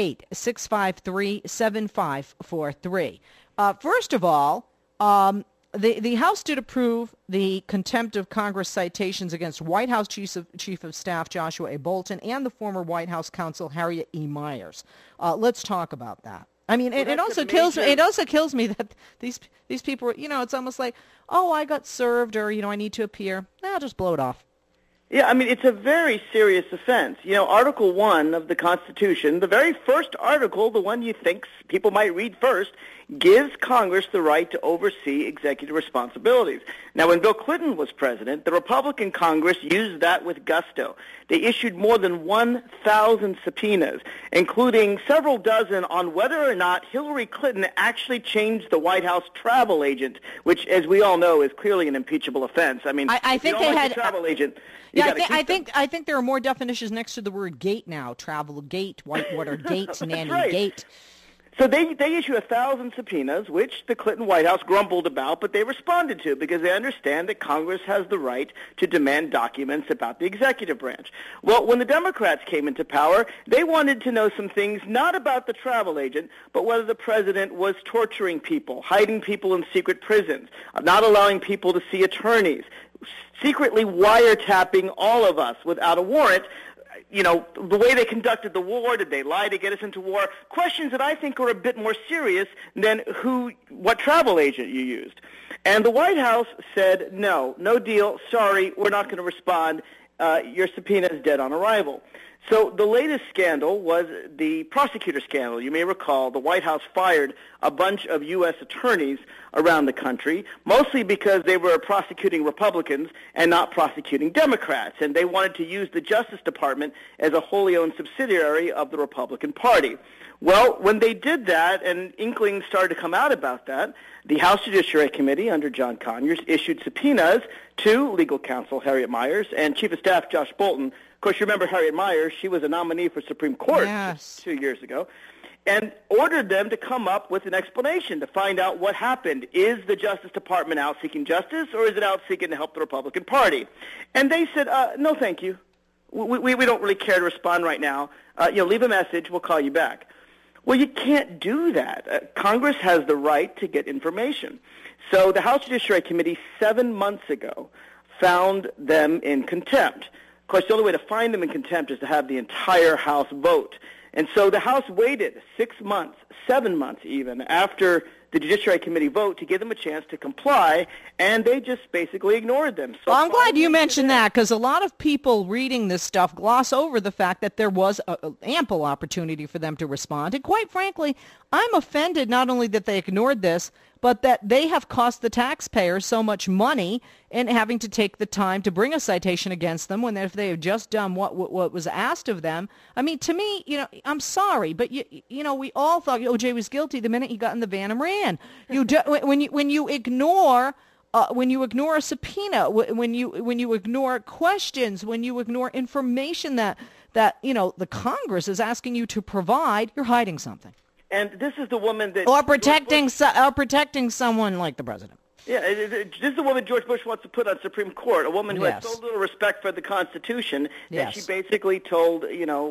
Speaker 10: 888-653-7543. First of all, the House did approve the contempt of Congress citations against White House Chief of Staff Joshua A. Bolten and the former White House counsel Harriet E. Myers. Let's talk about that. I mean, it also kills me. It also kills me that these people, it's almost like, oh, I got served, or I need to appear. I'll just blow it off.
Speaker 6: Yeah, I mean, it's a very serious offense. Article 1 of the Constitution, the very first article, the one you think people might read first, gives Congress the right to oversee executive responsibilities. Now, when Bill Clinton was president, the Republican Congress used that with gusto. They issued more than 1,000 subpoenas, including several dozen on whether or not Hillary Clinton actually changed the White House travel agent, which, as we all know, is clearly an impeachable offense. I mean,
Speaker 10: I think they had
Speaker 6: a travel agent.
Speaker 10: I think there are more definitions next to the word gate now. Travel gate, Whitewater gate, nanny
Speaker 6: right.
Speaker 10: gate.
Speaker 6: So they issue 1,000 subpoenas, which the Clinton White House grumbled about, but they responded to because they understand that Congress has the right to demand documents about the executive branch. Well, when the Democrats came into power, they wanted to know some things, not about the travel agent, but whether the president was torturing people, hiding people in secret prisons, not allowing people to see attorneys, secretly wiretapping all of us without a warrant. The way they conducted the war, did they lie to get us into war? Questions that I think are a bit more serious than what travel agent you used. And the White House said, no deal, sorry, we're not going to respond. Your subpoena is dead on arrival. So the latest scandal was the prosecutor scandal. You may recall the White House fired a bunch of U.S. attorneys around the country, mostly because they were prosecuting Republicans and not prosecuting Democrats, and they wanted to use the Justice Department as a wholly owned subsidiary of the Republican Party. Well, when they did that, and inklings started to come out about that, the House Judiciary Committee under John Conyers issued subpoenas to legal counsel Harriet Myers and Chief of Staff Josh Bolten. Of course, you remember Harriet Myers. She was a nominee for Supreme Court 2 years ago, and ordered them to come up with an explanation to find out what happened. Is the Justice Department out seeking justice, or is it out seeking to help the Republican Party? And they said, no, thank you. We don't really care to respond right now. Leave a message. We'll call you back. Well, you can't do that. Congress has the right to get information. So the House Judiciary Committee 7 months ago found them in contempt. Of course, the only way to find them in contempt is to have the entire House vote. And so the House waited 6 months, 7 months even, after the Judiciary Committee vote to give them a chance to comply, and they just basically ignored them. So
Speaker 10: I'm glad you mentioned that, because a lot of people reading this stuff gloss over the fact that there was ample opportunity for them to respond. And quite frankly, I'm offended not only that they ignored this, but that they have cost the taxpayers so much money in having to take the time to bring a citation against them when if they have just done what was asked of them. I mean, to me, I'm sorry, but we all thought O.J. was guilty the minute he got in the van and ran. When you ignore a subpoena, when you ignore questions, when you ignore information that the Congress is asking you to provide, you're hiding something.
Speaker 6: And this is the woman that...
Speaker 10: Or protecting someone like the president.
Speaker 6: Yeah, this is the woman George Bush wants to put on Supreme Court, a woman who has so little respect for the Constitution that she basically told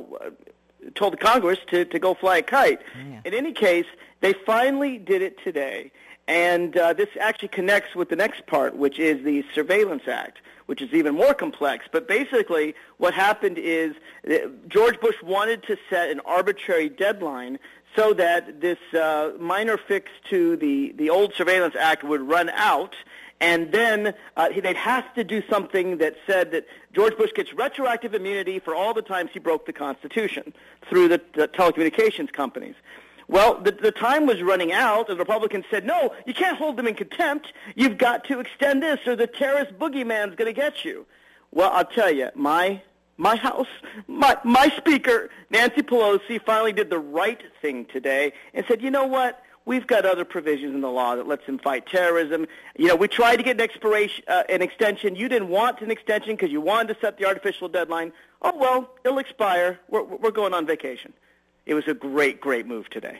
Speaker 6: the Congress to go fly a kite. Yeah. In any case, they finally did it today. And this actually connects with the next part, which is the Surveillance Act, which is even more complex. But basically what happened is George Bush wanted to set an arbitrary deadline so that this minor fix to the old Surveillance Act would run out, and then they'd have to do something that said that George Bush gets retroactive immunity for all the times he broke the Constitution through the telecommunications companies. Well, the time was running out, and the Republicans said, no, you can't hold them in contempt. You've got to extend this, or the terrorist boogeyman's going to get you. Well, I'll tell you, my House, my Speaker, Nancy Pelosi, finally did the right thing today and said, you know what? We've got other provisions in the law that lets them fight terrorism. We tried to get an extension. You didn't want an extension because you wanted to set the artificial deadline. Oh, well, it'll expire. We're going on vacation. It was a great, great move today.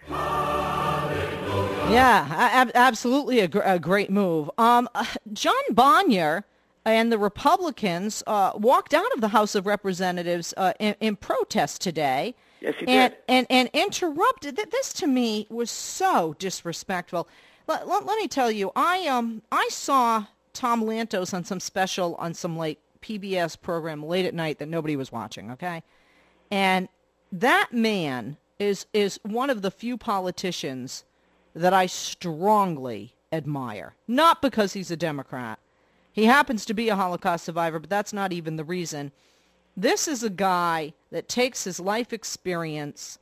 Speaker 10: Yeah, absolutely a great move. John Boehner and the Republicans walked out of the House of Representatives in protest today.
Speaker 6: Yes, he did.
Speaker 10: And interrupted. This, to me, was so disrespectful. Let me tell you, I saw Tom Lantos on some special on some like PBS program late at night that nobody was watching, okay? And that man is one of the few politicians that I strongly admire. Not because he's a Democrat. He happens to be a Holocaust survivor, but that's not even the reason. This is a guy that takes his life experience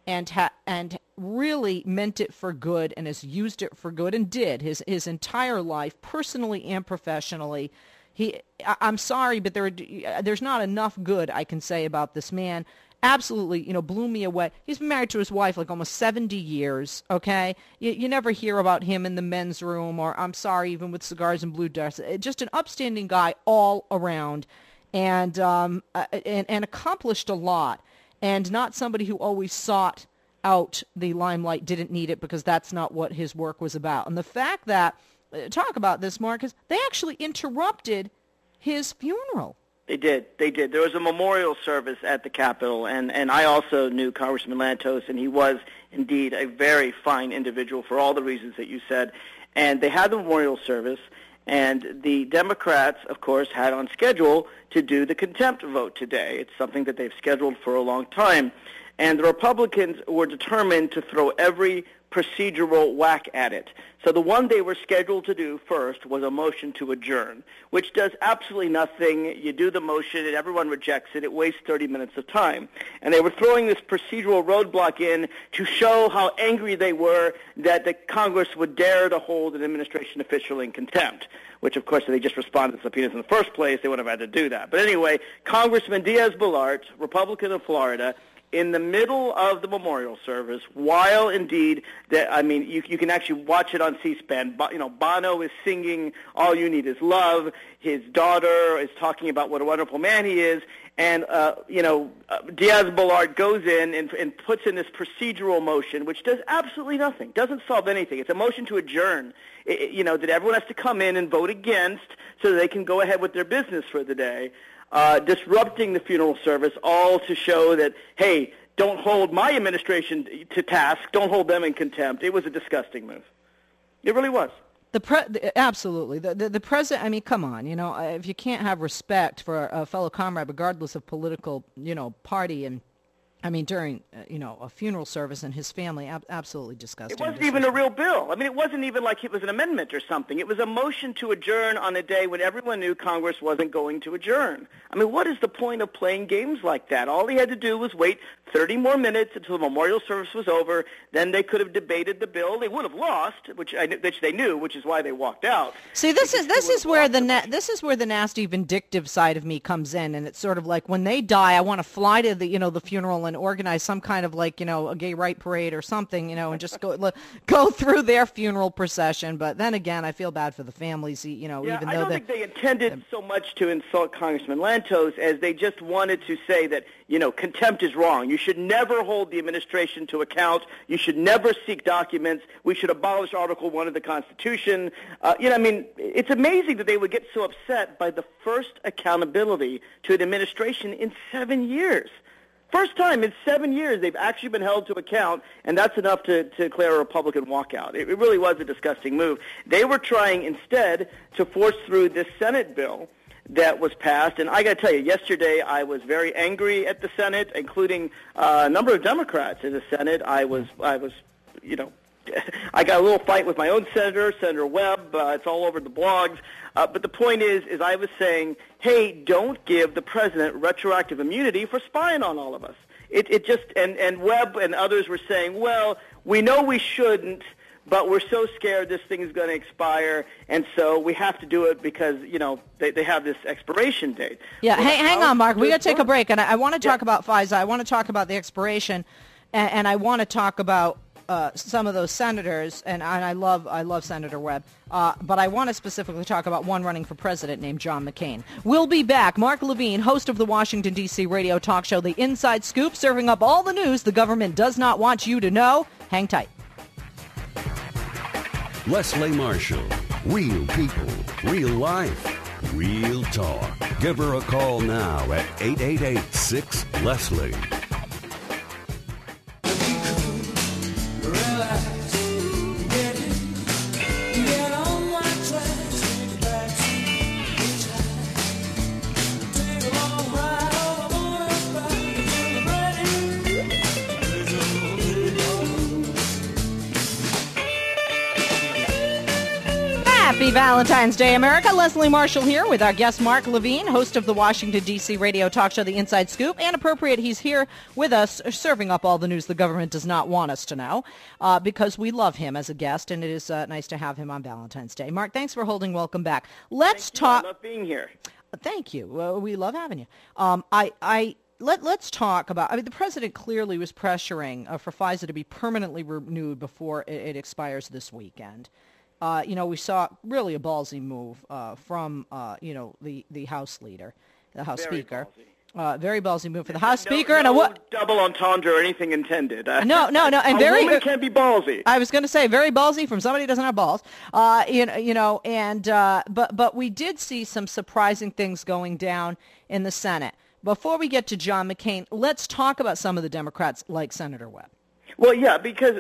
Speaker 10: and really meant it for good and has used it for good and did his entire life, personally and professionally. I'm sorry, but there's not enough good I can say about this man. Absolutely, blew me away. He's been married to his wife like almost 70 years, okay? You never hear about him in the men's room or, I'm sorry, even with cigars and blue dust. Just an upstanding guy all around and accomplished a lot. And not somebody who always sought out the limelight, didn't need it, because that's not what his work was about. And the fact that, talk about this, Marcus, they actually interrupted his funeral.
Speaker 13: They did. There was a memorial service at the Capitol, and I also knew Congressman Lantos, and he was indeed a very fine individual for all the reasons that you said. And they had the memorial service, and the Democrats, of course, had on schedule to do the contempt vote today. It's something that they've scheduled for a long time. And the Republicans were determined to throw every procedural whack at it. So the one they were scheduled to do first was a motion to adjourn, which does absolutely nothing. You do the motion and everyone rejects it. It wastes 30 minutes of time. And they were throwing this procedural roadblock in to show how angry they were that the Congress would dare to hold an administration official in contempt, which, of course, if they just responded to subpoenas in the first place, they wouldn't have had to do that. But anyway, Congressman Diaz-Balart, Republican of Florida, in the middle of the memorial service, while indeed, you can actually watch it on C-SPAN. Bono is singing "All You Need Is Love." His daughter is talking about what a wonderful man he is, and Diaz-Balart goes in and puts in this procedural motion, which does absolutely nothing, doesn't solve anything. It's a motion to adjourn. That everyone has to come in and vote against so that they can go ahead with their business for the day. Disrupting the funeral service, all to show that, hey, don't hold my administration to task. Don't hold them in contempt. It was a disgusting move. It really was.
Speaker 10: Absolutely. The president, I mean, come on, if you can't have respect for a fellow comrade, regardless of political, party, and I mean, during, a funeral service and his family, absolutely disgusting.
Speaker 13: It wasn't even a real bill. I mean, it wasn't even like it was an amendment or something. It was a motion to adjourn on a day when everyone knew Congress wasn't going to adjourn. I mean, what is the point of playing games like that? All he had to do was wait 30 more minutes until the memorial service was over. Then they could have debated the bill. They would have lost, which they knew, which is why they walked out.
Speaker 10: See, this is where the nasty, vindictive side of me comes in, and it's sort of like when they die, I want to fly to the funeral and organize some kind of a gay right parade or something, and just go through their funeral procession. But then again, I feel bad for the families, even though
Speaker 13: I don't think they intended so much to insult Congressman Lantos as they just wanted to say that, contempt is wrong. You should never hold the administration to account. You should never seek documents. We should abolish Article 1 of the Constitution. It's amazing that they would get so upset by the first accountability to an administration in 7 years. First time in 7 years they've actually been held to account, and that's enough to declare a Republican walkout. It really was a disgusting move. They were trying instead to force through this Senate bill that was passed, and I got to tell you, yesterday I was very angry at the Senate, including a number of Democrats in the Senate. I got a little fight with my own senator, Senator Webb. It's all over the blogs. But the point is I was saying, hey, don't give the president retroactive immunity for spying on all of us. And Webb and others were saying, well, we know we shouldn't, but we're so scared this thing is going to expire, and so we have to do it because, they have this expiration date.
Speaker 10: Yeah, well, hang on, Mark. We got to take a break, and I want to talk about FISA. I want to talk about the expiration, and I want to talk about some of those senators, and I love Senator Webb, but I want to specifically talk about one running for president named John McCain. We'll be back. Mark Levine, host of the Washington, D.C. radio talk show, The Inside Scoop, serving up all the news the government does not want you to know. Hang tight.
Speaker 12: Leslie Marshall. Real people, real life, real talk. Give her a call now at 888-6-LESLIE.
Speaker 10: Happy Valentine's Day, America. Leslie Marshall here with our guest Mark Levine, host of the Washington, D.C. radio talk show The Inside Scoop. And appropriate, he's here with us serving up all the news the government does not want us to know because we love him as a guest, and it is nice to have him on Valentine's Day. Mark, thanks for holding. Welcome back. Let's talk.
Speaker 13: I love being here.
Speaker 10: Thank you. We love having you. Let's talk about, the president clearly was pressuring for FISA to be permanently renewed before it expires this weekend. We saw really a ballsy move from, the House leader, the House Speaker. Very ballsy move for the House Speaker.
Speaker 13: No double entendre or anything intended.
Speaker 10: No. And
Speaker 13: a woman can be ballsy.
Speaker 10: I was going to say very ballsy from somebody who doesn't have balls. But we did see some surprising things going down in the Senate. Before we get to John McCain, let's talk about some of the Democrats like Senator Webb.
Speaker 13: Well, yeah, because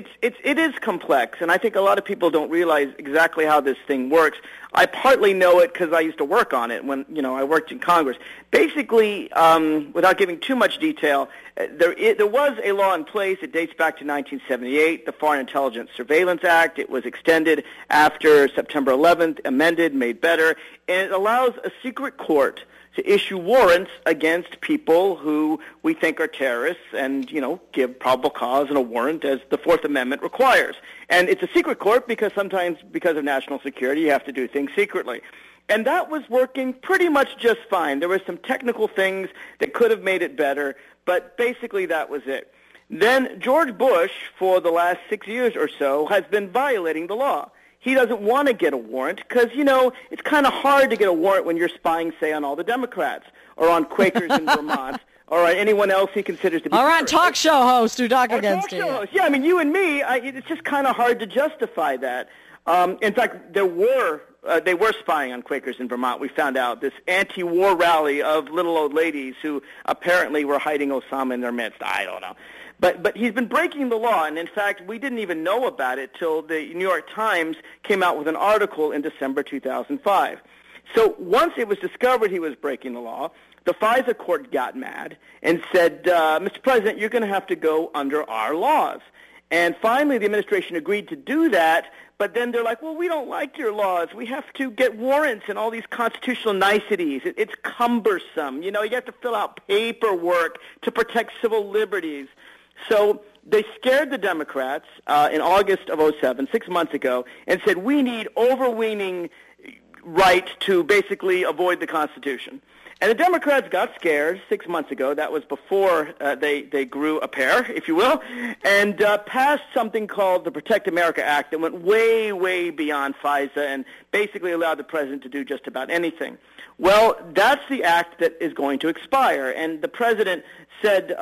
Speaker 13: it is complex, and I think a lot of people don't realize exactly how this thing works. I partly know it because I used to work on it when I worked in Congress. Basically, without giving too much detail, there was a law in place. It dates back to 1978, the Foreign Intelligence Surveillance Act. It was extended after September 11th, amended, made better, and it allows a secret court to issue warrants against people who we think are terrorists and, give probable cause and a warrant as the Fourth Amendment requires. And it's a secret court because sometimes because of national security you have to do things secretly. And that was working pretty much just fine. There were some technical things that could have made it better, but basically that was it. Then George Bush, for the last 6 years or so, has been violating the law. He doesn't want to get a warrant because, it's kind of hard to get a warrant when you're spying, say, on all the Democrats or on Quakers in Vermont or on anyone else he considers to be
Speaker 10: or on talk show hosts who talk against you.
Speaker 13: Yeah, you and me, it's just kind of hard to justify that. In fact, they were spying on Quakers in Vermont. We found out this anti-war rally of little old ladies who apparently were hiding Osama in their midst. I don't know. But he's been breaking the law, and in fact, we didn't even know about it till the New York Times came out with an article in December 2005. So once it was discovered he was breaking the law, the FISA court got mad and said, Mr. President, you're going to have to go under our laws. And finally, the administration agreed to do that, but then they're like, well, we don't like your laws. We have to get warrants and all these constitutional niceties. It's cumbersome. You have to fill out paperwork to protect civil liberties. So they scared the Democrats in August of 2007, 6 months ago, and said, we need overweening right to basically avoid the Constitution. And the Democrats got scared 6 months ago. That was before they grew a pair, if you will, and passed something called the Protect America Act that went way, way beyond FISA and basically allowed the president to do just about anything. Well, that's the act that is going to expire. And the president said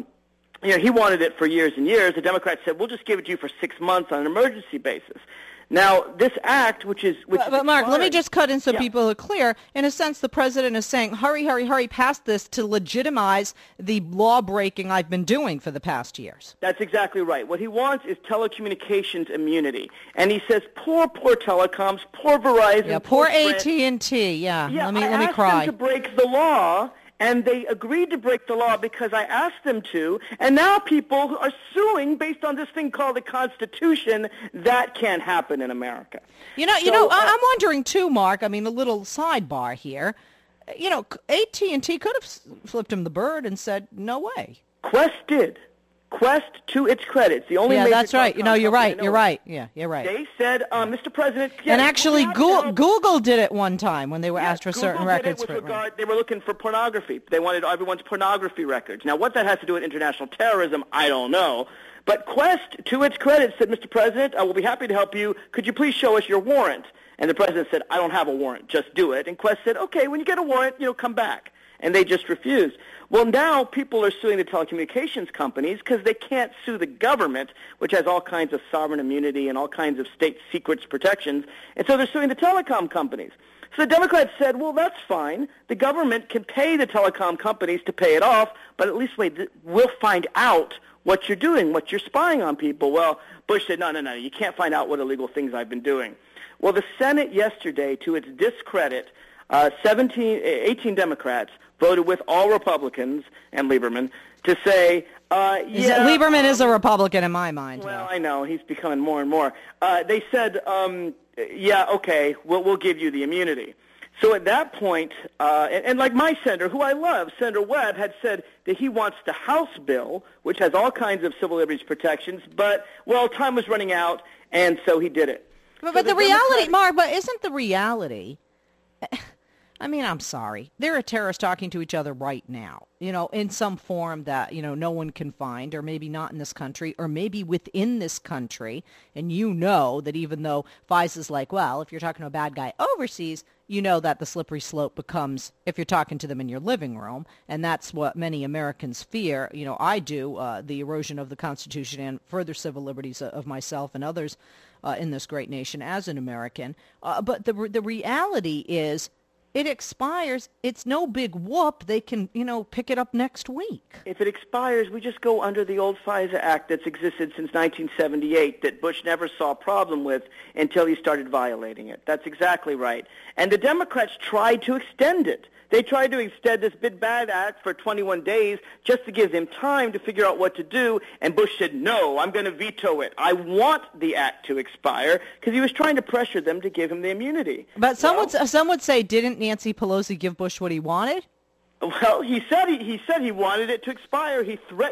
Speaker 13: he wanted it for years and years. The Democrats said, we'll just give it to you for 6 months on an emergency basis. Now, this act,
Speaker 10: But Mark, let me just cut in so people are clear. In a sense, the president is saying, hurry, hurry, hurry past this to legitimize the law-breaking I've been doing for the past years.
Speaker 13: That's exactly right. What he wants is telecommunications immunity. And he says, poor telecoms, poor Verizon.
Speaker 10: Yeah, poor AT&T. Yeah, let me cry.
Speaker 13: I asked them to break the law. And they agreed to break the law because I asked them to, and now people are suing based on this thing called the Constitution. That can't happen in America.
Speaker 10: I'm wondering too, Mark. A little sidebar here. AT&T could have flipped him the bird and said, "No way."
Speaker 13: Quest did. Quest, to its credit, it's the only major
Speaker 10: that's right. You're right.
Speaker 13: You're
Speaker 10: right. Yeah, you're right.
Speaker 13: They said, Mr. President,
Speaker 10: and actually, Google did it one time when they were asked for certain records.
Speaker 13: They were looking for pornography. They wanted everyone's pornography records. Now, what that has to do with international terrorism, I don't know. But Quest, to its credit, said, Mr. President, I will be happy to help you. Could you please show us your warrant? And the president said, I don't have a warrant. Just do it. And Quest said, okay, when you get a warrant, come back. And they just refused. Well, now people are suing the telecommunications companies because they can't sue the government, which has all kinds of sovereign immunity and all kinds of state secrets protections. And so they're suing the telecom companies. So the Democrats said, well, that's fine. The government can pay the telecom companies to pay it off, but at least we'll find out what you're doing, what you're spying on people. Well, Bush said, no, you can't find out what illegal things I've been doing. Well, the Senate yesterday, to its discredit, 18 Democrats voted with all Republicans and Lieberman to say,
Speaker 10: Lieberman is a Republican in my mind.
Speaker 13: Well, I know. He's becoming more and more. They said yeah, okay, we'll give you the immunity. So at that point, and like my senator, who I love, Senator Webb, had said that he wants the House bill, which has all kinds of civil liberties protections, but, well, time was running out, and so he did it.
Speaker 10: But the reality, Mark, but isn't the reality... I mean, I'm sorry. There are terrorists talking to each other right now, in some form that, no one can find, or maybe not in this country, or maybe within this country. And that even though FISA's like, well, if you're talking to a bad guy overseas, that the slippery slope becomes if you're talking to them in your living room. And that's what many Americans fear. I do, the erosion of the Constitution and further civil liberties of myself and others in this great nation as an American. But the reality is, it expires. It's no big whoop. They can, pick it up next week.
Speaker 13: If it expires, we just go under the old FISA Act that's existed since 1978 that Bush never saw a problem with until he started violating it. That's exactly right. And the Democrats tried to extend it. They tried to extend this Big Bad Act for 21 days just to give them time to figure out what to do, and Bush said, no, I'm going to veto it. I want the act to expire, because he was trying to pressure them to give him the immunity.
Speaker 10: But some would say, didn't Nancy Pelosi give Bush what he wanted?
Speaker 13: Well, he said he wanted it to expire.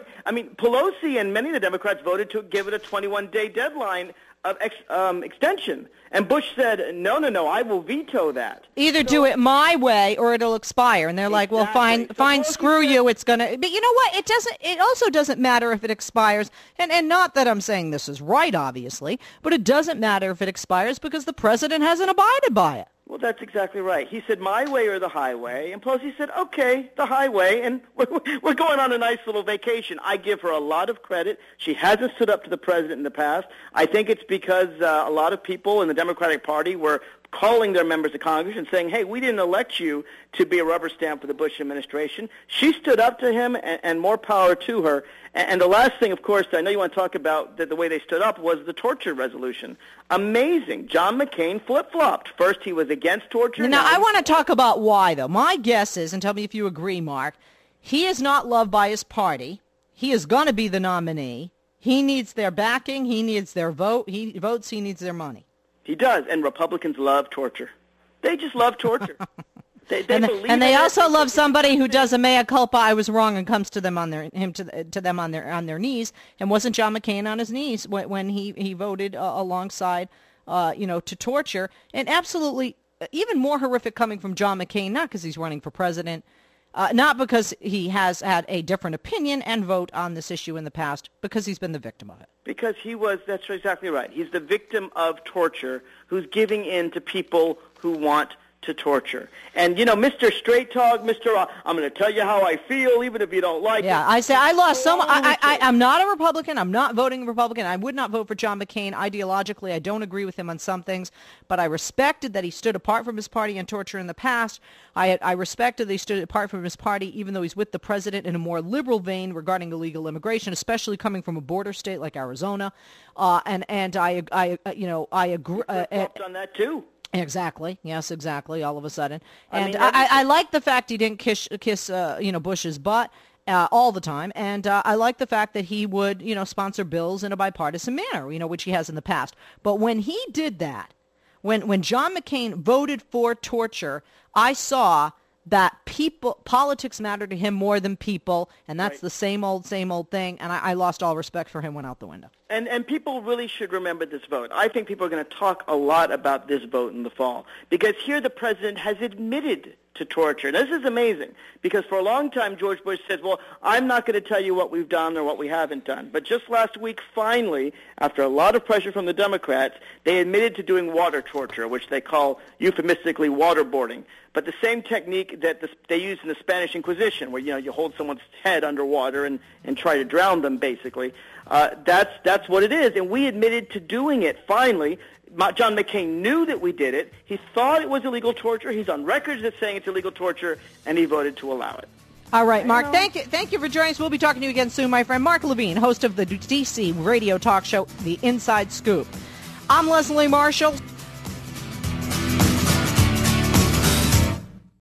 Speaker 13: Pelosi and many of the Democrats voted to give it a 21-day deadline of extension. And Bush said, no, I will veto that.
Speaker 10: Either do it my way or it'll expire. And they're like, well, fine, screw you, it's going to... But you know what? It also doesn't matter if it expires. And not that I'm saying this is right, obviously, but it doesn't matter if it expires because the president hasn't abided by it.
Speaker 13: Well, that's exactly right. He said, my way or the highway. And Pelosi said, okay, the highway. And we're going on a nice little vacation. I give her a lot of credit. She hasn't stood up to the president in the past. I think it's because a lot of people in the Democratic Party were calling their members of Congress and saying, hey, we didn't elect you to be a rubber stamp for the Bush administration. She stood up to him, and more power to her. And the last thing, of course, I know you want to talk about the way they stood up was the torture resolution. Amazing. John McCain flip-flopped. First, he was against torture.
Speaker 10: Now, I want to talk about why, though. My guess is, and tell me if you agree, Mark, he is not loved by his party. He is going to be the nominee. He needs their backing. He needs their vote. He votes. He needs their money.
Speaker 13: He does, and Republicans love torture. They just love torture.
Speaker 10: They also love somebody who does a mea culpa, I was wrong, and comes to them on their knees. And wasn't John McCain on his knees when he voted alongside, to torture? And absolutely, even more horrific coming from John McCain, not because he's running for president, not because he has had a different opinion and vote on this issue in the past, because he's been the victim of it.
Speaker 13: Because that's exactly right. He's the victim of torture who's giving in to people who want to torture. And, Mr. Straight Talk, I'm going to tell you how I feel, even if you don't like it.
Speaker 10: Yeah, I say I lost so much. I'm not a Republican. I'm not voting Republican. I would not vote for John McCain. Ideologically, I don't agree with him on some things, but I respected that he stood apart from his party on torture in the past. I respected that he stood apart from his party, even though he's with the president in a more liberal vein regarding illegal immigration, especially coming from a border state like Arizona. And I agree.
Speaker 13: On that too.
Speaker 10: Exactly. Yes, exactly. All of a sudden. And I like the fact he didn't kiss Bush's butt all the time. And I like the fact that he would, sponsor bills in a bipartisan manner, which he has in the past. But when he did that, when John McCain voted for torture, I saw that politics matter to him more than people, and that's the same old thing, and I lost all respect for him, went out the window.
Speaker 13: And people really should remember this vote. I think people are going to talk a lot about this vote in the fall, because here the president has admitted to torture. This is amazing, because for a long time George Bush says, well, I'm not going to tell you what we've done or what we haven't done. But just last week, finally, after a lot of pressure from the Democrats, they admitted to doing water torture, which they call euphemistically waterboarding. But the same technique that they used in the Spanish Inquisition, where you hold someone's head underwater and try to drown them, basically. That's what it is, and we admitted to doing it finally. John McCain knew that we did it. He thought it was illegal torture. He's on record as saying it's illegal torture, and he voted to allow it.
Speaker 10: All right, Mark, thank you for joining us. We'll be talking to you again soon, my friend. Mark Levine, host of the D.C. radio talk show, The Inside Scoop. I'm Leslie Marshall.